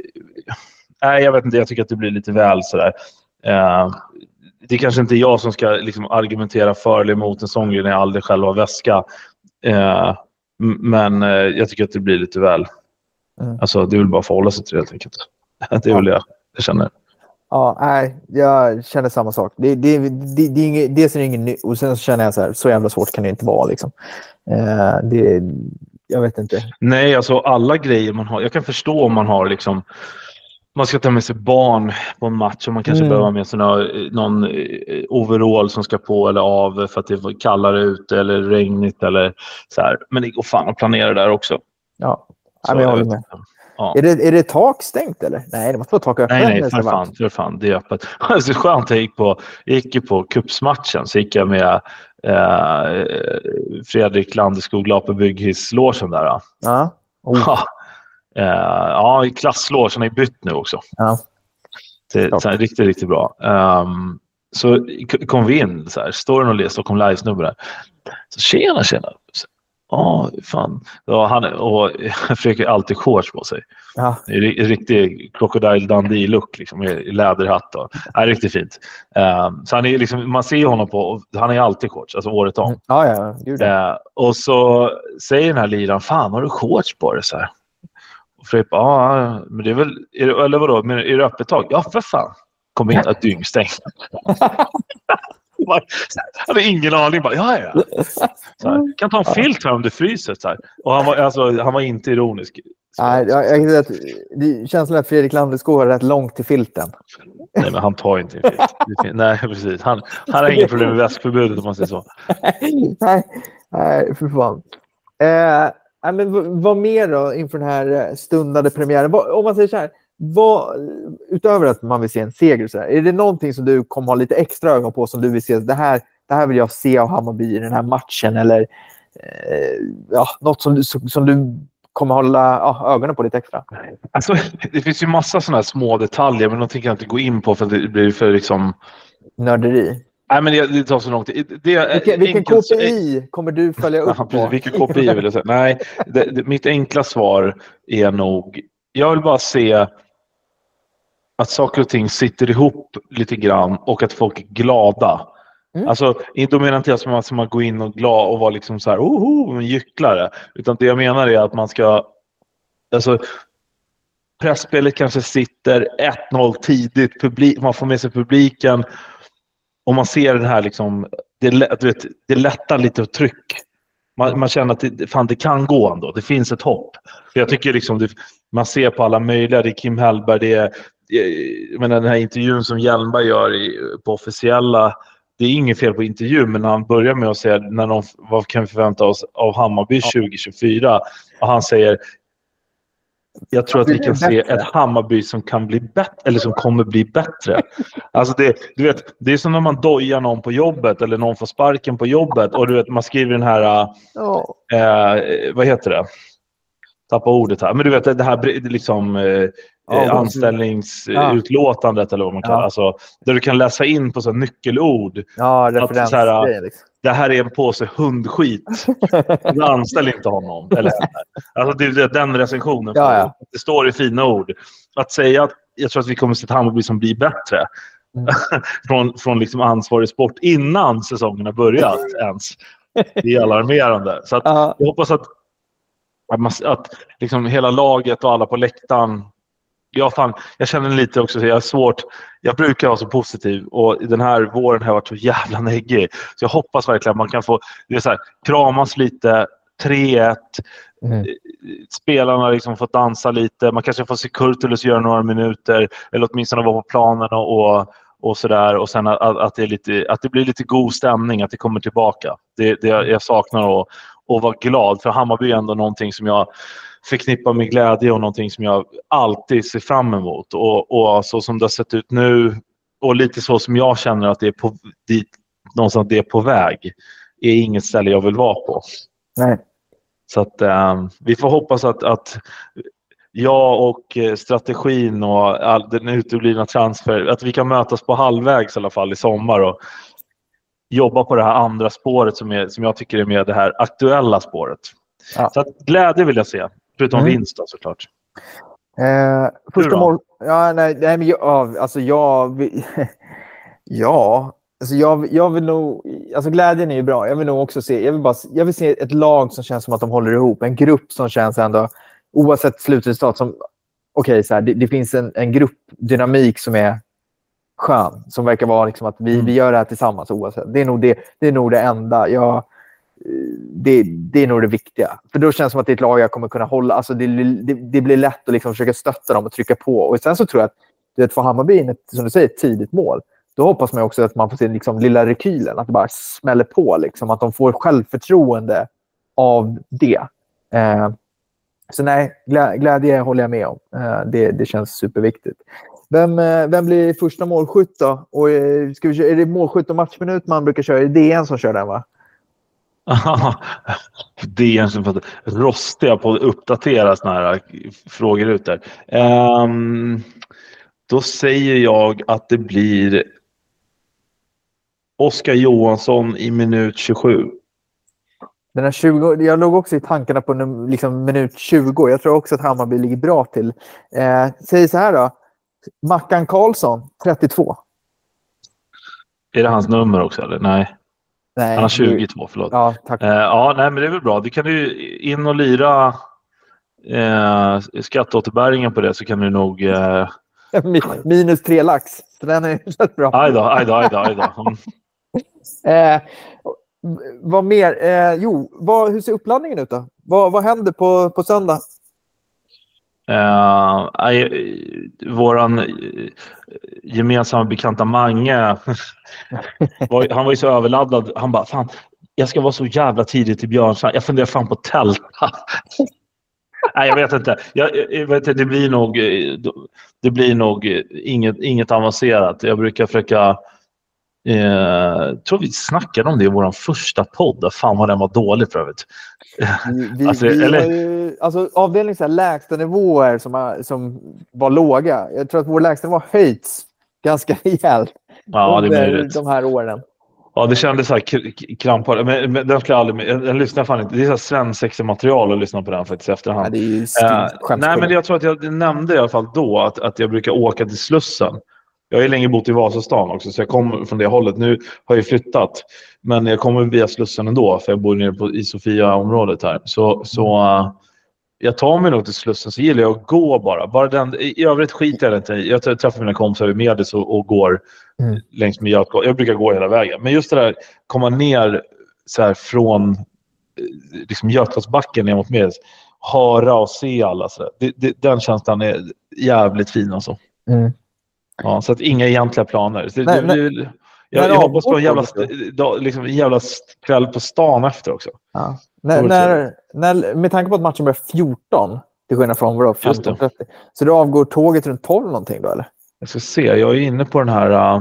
nej jag vet inte, jag tycker att det blir lite väl sådär. Eh, det är kanske inte jag som ska liksom argumentera för eller emot en sång när jag aldrig själv har väska. Eh, Men eh, jag tycker att det blir lite väl. Mm. Alltså det vill bara förhålla sig till det helt enkelt. Det är väl det jag känner. Ja, nej, jag känner samma sak. Det, det, det, det är inget, det är ingen ny, och sen så känner jag så här, så jävla svårt kan det inte vara liksom. Eh, det, jag vet inte. Nej, alltså alla grejer man har. Jag kan förstå om man har liksom, man ska ta med sig barn på en match och man kanske mm. behöver med sig någon, någon overall som ska på eller av för att det är kallare ute eller regnigt eller så här. Men det går fan att planera där också. Ja, så, men jag håller med. Ja. Är, det, är det tak stängt eller? Nej, det måste vara tak öppet. Nej, nej, för fan, för fan, det är öppet. Det är så skönt, jag gick på, jag gick ju på cupsmatchen, så gick jag med eh, Fredrik Landeskog Lapebygghis-låsen där. Ja. Oh. Ja, eh, ja, i klasslåsen är bytt nu också. Ja. Det, så här, riktigt, riktigt bra. Um, så kom vi in, så här, står det någon läs Stockholm Live-snubbe där. Så tjena, tjena. Ja, fan. Ja, han, och Fredrik har alltid shorts på sig. Ja. Det är en riktig Crocodile Dundee-look liksom, i läderhatt. Och, är riktigt fint. Um, så han är liksom, man ser honom på, han är alltid shorts, alltså året om. Ja, ja. Gud, ja. Uh, och så säger den här liran, fan har du shorts på dig så här? Och Fredrik bara, ja, men det är väl, är det, eller vadå, men är det öppet tag? Ja, för fan. Kom in, ett dyngstäng. Han hade ingen aning. Bara, ja, ja. Så här, kan ta en filt här om det fryser. Så här. Och han var, alltså, han var inte ironisk. Nej, jag, jag kan säga att det känns som att Fredrik Landeskog har rätt långt till filten. Nej, men han tar inte en filt. Nej, precis. Han, han har inga problem med väskförbudet, om man säger så. nej, nej, för fan. Eh, men vad mer då inför den här stundade premiären? Vad, om man säger så här, vad, utöver att man vill se en seger, så här, är det någonting som du kommer ha lite extra ögon på som du vill se? Det här, det här vill jag se av Hammarby i den här matchen, eller eh, ja, något som du, som du kommer hålla ja, ögonen på lite extra? Alltså, det finns ju massa sådana här små detaljer, men de tänker jag inte gå in på för att det blir för liksom... Nörderi. Nej, men det, det tar så långt. Det, vilken vilken K P I kommer du följa upp ja, på? Vilken K P I vill jag säga? Nej, det, det, mitt enkla svar är nog... Jag vill bara se att saker och ting sitter ihop lite grann och att folk är glada. Mm. Alltså, inte menar inte jag som att man går in och glad och vara liksom så här, oho, en gycklare. Utan det jag menar är att man ska, alltså, pressspelet kanske sitter ett noll tidigt, publik, man får med sig publiken och man ser det här liksom, det, du vet, det lättar lite och tryck. Man, man känner att det, fan, det kan gå ändå, det finns ett hopp. För jag tycker liksom, det, man ser på alla möjliga, det är Kim Hellberg, det är, jag menar, den här intervjun som Hjelmberg gör i, på officiella, det är inget fel på intervjun, men när han börjar med att säga när de, vad kan vi förvänta oss av Hammarby tjugo tjugofyra, och han säger, jag tror att vi kan se ett Hammarby som kan bli bättre, eller som kommer bli bättre. Alltså det, du vet, det är som när man dojar någon på jobbet eller någon får sparken på jobbet och du vet, man skriver den här oh. eh, vad heter det? Tappa ordet här. Men du vet, det här liksom eh, oh, anställningsutlåtandet eller vad man kallar, ja. Alltså, där du kan läsa in på så nyckelord. Ja, referens. Så här, det här är en påse hundskit. Du anställer inte honom. Eller, alltså det är den recensionen. Ja, ja. Det står i fina ord. Att säga att jag tror att vi kommer att se ett Hammarby som blir bättre. Mm. från från liksom ansvarig sport innan säsongen har börjat ens. Det är alarmerande. Så att, uh-huh. jag hoppas att, att, man, att liksom hela laget och alla på läktaren. Ja, fan, jag känner lite också att jag är svårt. Jag brukar vara så positiv och den här våren har jag varit så jävla neggig. Så jag hoppas verkligen att man kan få det är så här, kramas lite, tre ett. Mm. Spelarna har liksom fått dansa lite. Man kanske får se Kurtulus göra några minuter eller åtminstone vara på planen och, och, och sådär. Och sen att, att, det är lite, att det blir lite god stämning, att det kommer tillbaka. Det, det jag saknar och, och vara glad. För Hammarby är ändå någonting som jag förknippar med glädje och någonting som jag alltid ser fram emot. Och, och så som det har sett ut nu och lite så som jag känner att det är på, dit, någonstans det är på väg är inget ställe jag vill vara på. Nej. Så att um, vi får hoppas att, att jag och strategin och all, den uteblivna transfer, att vi kan mötas på halvvägs i alla fall i sommar och jobba på det här andra spåret som, är, som jag tycker är med det här aktuella spåret. Ja. Så att glädje vill jag se, förutom mm. vinst då, såklart. Eh, första mål... Ja, nej, nej, men jag, alltså jag... ja... Alltså jag, jag vill nog, alltså glädjen är ju bra. Jag vill nog också se, jag vill bara, jag vill se ett lag som känns som att de håller ihop, en grupp som känns ändå oavsett slutresultat som okej okay, så här, det, det finns en, en gruppdynamik som är skön, som verkar vara liksom att vi, mm. vi gör det här tillsammans oavsett. Det är nog det, det är nog det enda. Jag, det, det är nog det viktiga. För då känns det som att det är ett lag jag kommer kunna hålla, alltså det, det, det blir lätt att liksom försöka stötta dem och trycka på. Och sen så tror jag att du vet, för Hammarby in ett, som du säger, ett tidigt mål. Då hoppas man också att man får se liksom lilla rekylen, att det bara smäller på, liksom, att de får självförtroende av det. Eh, Så nej, glä, glädje håller jag med om. Uh, det, det känns superviktigt. Vem, uh, vem blir första målskytt då? Och, uh, ska vi, är det målskytt och matchminut man brukar köra? Är det D N som kör den, va? D N som får rostiga på att uppdatera såna här frågor ut där. Um, då säger jag att det blir Oskar Johansson i minut tjugosju. Den här tjugo, jag låg också i tankarna på liksom minut tjugo. Jag tror också att Hammarby ligger bra till. Eh, säg så här då. Mackan Karlsson, trettiotvå. Är det hans nummer också eller? Nej. Nej, han har tjugotvå, förlåt. Ja, tack. Eh, ja, nej, men det är väl bra. Du kan ju in och lira eh, skatteåterbäringen på det, så kan du nog... Eh... Minus tre lax. Så den är rätt bra. Aj då, aj då, aj då. Aj då. Mm. eh, vad mer? Eh, jo, vad, hur ser uppladdningen ut då? Vad, vad händer på, på söndag? Uh, våran gemensamma bekanta Mange var, han var ju så överladdad. Han bara, fan, jag ska vara så jävla tidigt i Björnsson. Jag funderar fan på tälta. Nej, jag vet inte. Jag, jag vet inte. Det blir nog det blir nog inget, inget avancerat. Jag brukar försöka eh, tror vi snackade om det i vår första podd. Fan vad den var dålig för övrigt. Vi, vi, alltså, vi eller... ju, alltså avdelning så här, lägsta nivåer som, är, som var låga. Jag tror att vår lägsta nivå har höjts ganska rejält ja, under det är de här åren. Ja, det kändes så här krampar. Men, men den ska jag aldrig... Jag, jag lyssnar fan inte. Det är så här svensexa-material att lyssna på den faktiskt efterhand. Ja, det är ju uh, nej, men jag tror att jag nämnde i alla fall då att, att jag brukar åka till Slussen. Jag har ju länge bott i Vasastan också, så jag kommer från det hållet. Nu har jag flyttat, men jag kommer via Slussen ändå, för jag bor nere på, i Sofia-området här. Så, så uh, jag tar mig nog till Slussen, så gillar jag att gå bara. bara den, I övrigt skiter jag inte. Jag träffar mina kompisar i Medis och, och går mm. längs med Götgatan. Jag brukar gå hela vägen. Men just det där, komma ner så här från liksom Götgatsbacken ner mot Medis, höra och se alla. Så det, det, den känslan är jävligt fin alltså. Mm. Ja, så att inga egentliga planer. Det, nej, det, nej. Jag, jag hoppas på en jävla, liksom, en jävla kväll på stan efter också. Ja. När, när, när, med tanke på att matchen börjar fjorton, till skillnad från vår femton trettio. Så då avgår tåget runt tolv någonting då, eller? Jag ska se, jag är inne på den här uh,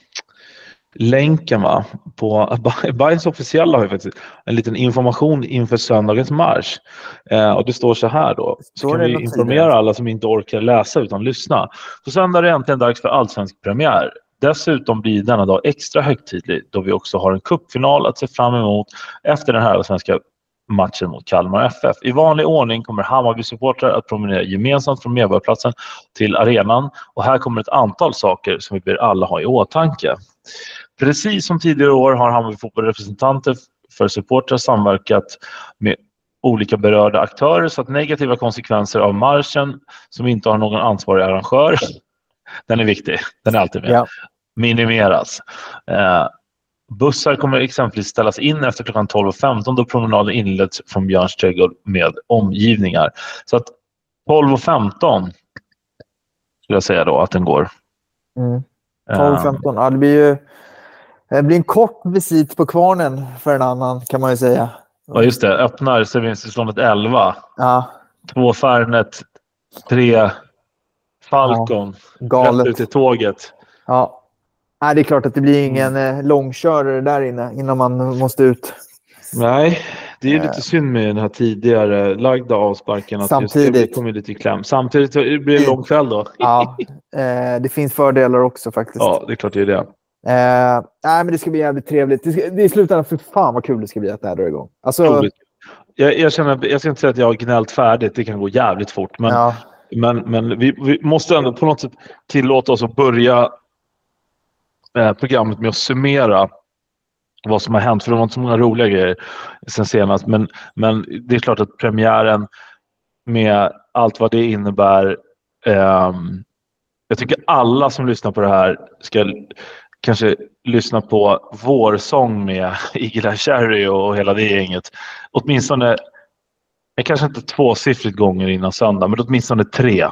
länken, va? På Bayerns officiella har ju faktiskt en liten information inför söndagens marsch. Uh, och det står så här då. Så kan vi informera tidigare alla som inte orkar läsa utan lyssna. Så söndag är det äntligen dags för allsvensk premiär. Dessutom blir denna dag extra högtidlig då vi också har en cupfinal att se fram emot efter den här allsvenska matchen mot Kalmar F F. I vanlig ordning kommer Hammarby-supportrar att promenera gemensamt från Medborgarplatsen till arenan, och här kommer ett antal saker som vi ber alla ha i åtanke. Precis som tidigare år har Hammarby fotbollsrepresentanter för supportrar samverkat med olika berörda aktörer så att negativa konsekvenser av marschen som inte har någon ansvarig arrangör, den är viktig, den är alltid med, ja. minimeras. Eh, Bussar kommer exempelvis ställas in efter klockan tolv och femton då promenaden inleds från Björns trädgård med omgivningar. Så att tolv och femton skulle jag säga då att den går. Mm. tolv och femton, ja, det blir ju det blir en kort visit på Kvarnen för en annan, kan man ju säga. Ja, just det. Öppnar serveringstillståndet elva. Ja. Två Fernet, tre Falcon. Ja, galet. Rätt ut i tåget. Ja. Nej, det är klart att det blir ingen mm. långkörare där inne innan man måste ut. Nej, det är ju lite synd med den här tidigare lagda avsparken. Att samtidigt. Just det kommer lite i kläm. Samtidigt blir det en lång kväll då. Ja, eh, det finns fördelar också faktiskt. Ja, det är klart det är det. Eh, nej, men det ska bli jävligt trevligt. Det, ska, det är i slutändan för fan vad kul det ska bli att det här drar igång. Alltså, jag, jag, känner, jag ska inte säga att jag har gnällt färdigt. Det kan gå jävligt fort. Men, ja. men, men vi, vi måste ändå på något sätt tillåta oss att börja eh, programmet med att summera vad som har hänt. För det var inte så många roliga grejer sen senast. Men, men det är klart att premiären med allt vad det innebär. Eh, jag tycker alla som lyssnar på det här ska kanske lyssna på vår sång med Igla Cherry och hela det gänget. Åtminstone, kanske inte tvåsiffrigt gånger innan söndag, men åtminstone tre.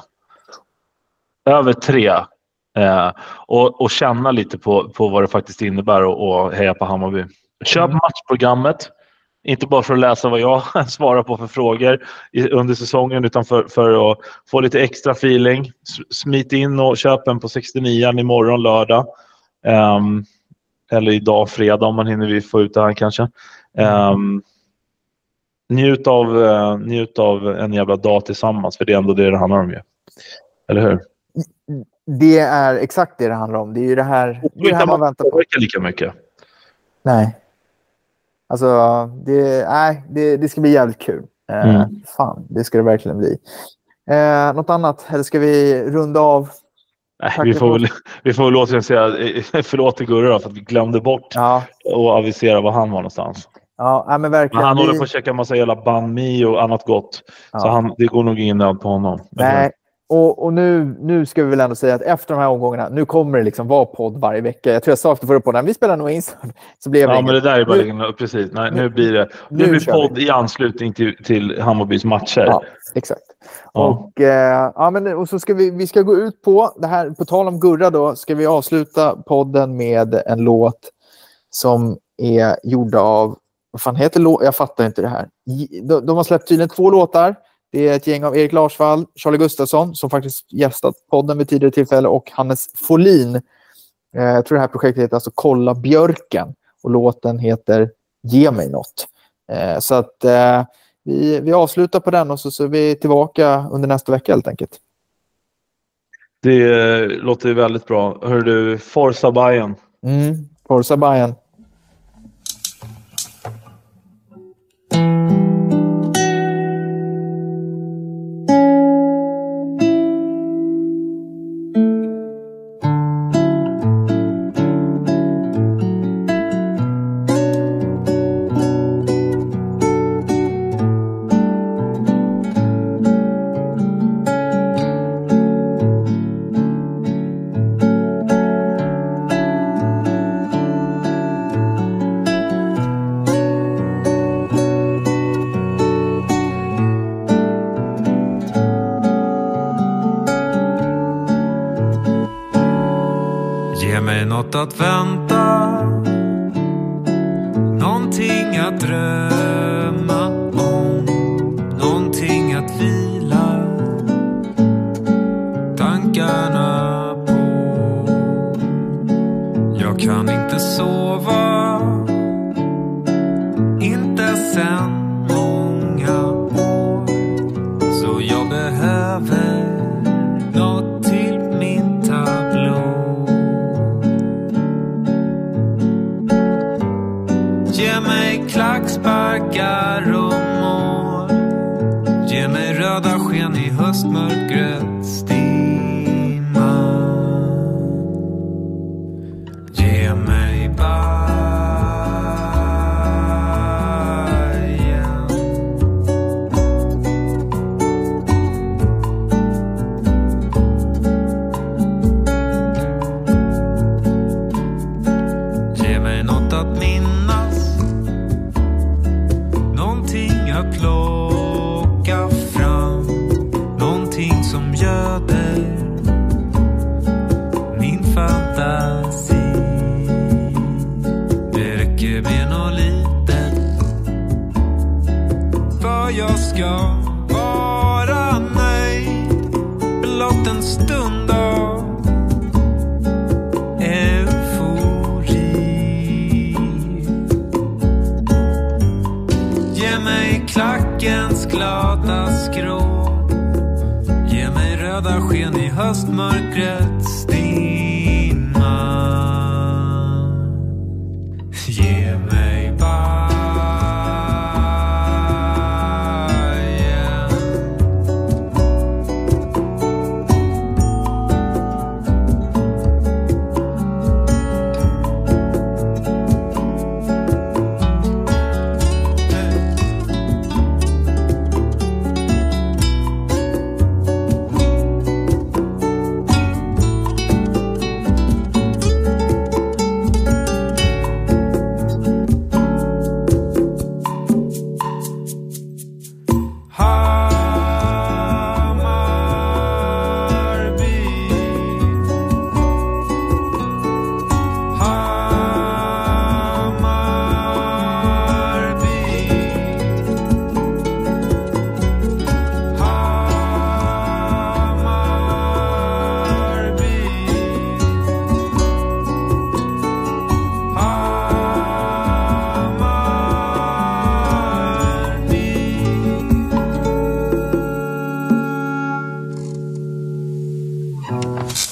Över tre. Eh, och, och känna lite på, på vad det faktiskt innebär och, och heja på Hammarby. Köp matchprogrammet. Inte bara för att läsa vad jag svarar på för frågor under säsongen, utan för, för att få lite extra feeling. Smit in och köp en på sextionio imorgon lördag. Um, eller idag fredag om man hinner vi få ut det här kanske. Um, njut, av, uh, njut av en jävla dag tillsammans, för det är ändå det det handlar om ju. Eller hur? Det är exakt det det handlar om. Det är ju det här, det är det här man väntar på. Inte lika mycket. Nej. Alltså, det, nej, det, det ska bli jävligt kul. Eh, Mm. Fan, det ska det verkligen bli. Eh, något annat? Eller ska vi runda av? Nej, Tack vi för får oss. väl, vi får väl återigen säga eh, förlåt till Gurra för att vi glömde bort Ja, och avisera var han var någonstans. ja nej, men Men verkligen. han håller Vi- på att checka en massa jävla banh mi och annat gott. Ja. Så han, det går nog ingen nöd på honom. Nej, och, och nu, nu ska vi väl ändå säga att efter de här omgångarna, nu kommer det liksom vara podd varje vecka. Jag tror jag sa efter förra podden, vi spelar nog in så blev det Ja, inget. men det där är bara Nu- nu, precis. Nej, nu- nu blir det nu nu blir kör podd i anslutning till, till Hammarbys matcher. Ja, exakt. Ja. Och, eh, ja, men, och så ska vi, vi ska gå ut på det här, på tal om Gurra då, ska vi avsluta podden med en låt som är gjord av, vad fan heter låt? Jag fattar inte det här. De, de har släppt tydligen två låtar. Det är ett gäng av Erik Larsvall, Charlie Gustafsson som faktiskt gästat podden vid tidigare tillfälle, och Hannes Folin. Eh, jag tror det här projektet heter alltså Kolla björken, och låten heter Ge mig något. Eh, så att eh, vi, vi avslutar på den, och så, så är vi tillbaka under nästa vecka helt enkelt. Det eh, låter ju väldigt bra. Hör du, Forza Bayern. Mm. Forza Bayern. Ge mig något att vänta, någonting att drömma om, någonting att vila tankarna på. Jag kan inte sova, inte sen många år, så jag behöver något till min tablå. Ge mig klacksparkar och mål, ge mig röda sken i höstmörkrets dimma. Ge mig Bajen. Ge mig något att minnas, någonting att plocka fram, någonting som göder min fantasi. Det räcker med något litet för jag ska vara nöjd. Blott en stund av eufori. Ge mig klackens glada skrå, ge mig röda sken i höstmörkrets dimma. Ge mig Bajen. Thank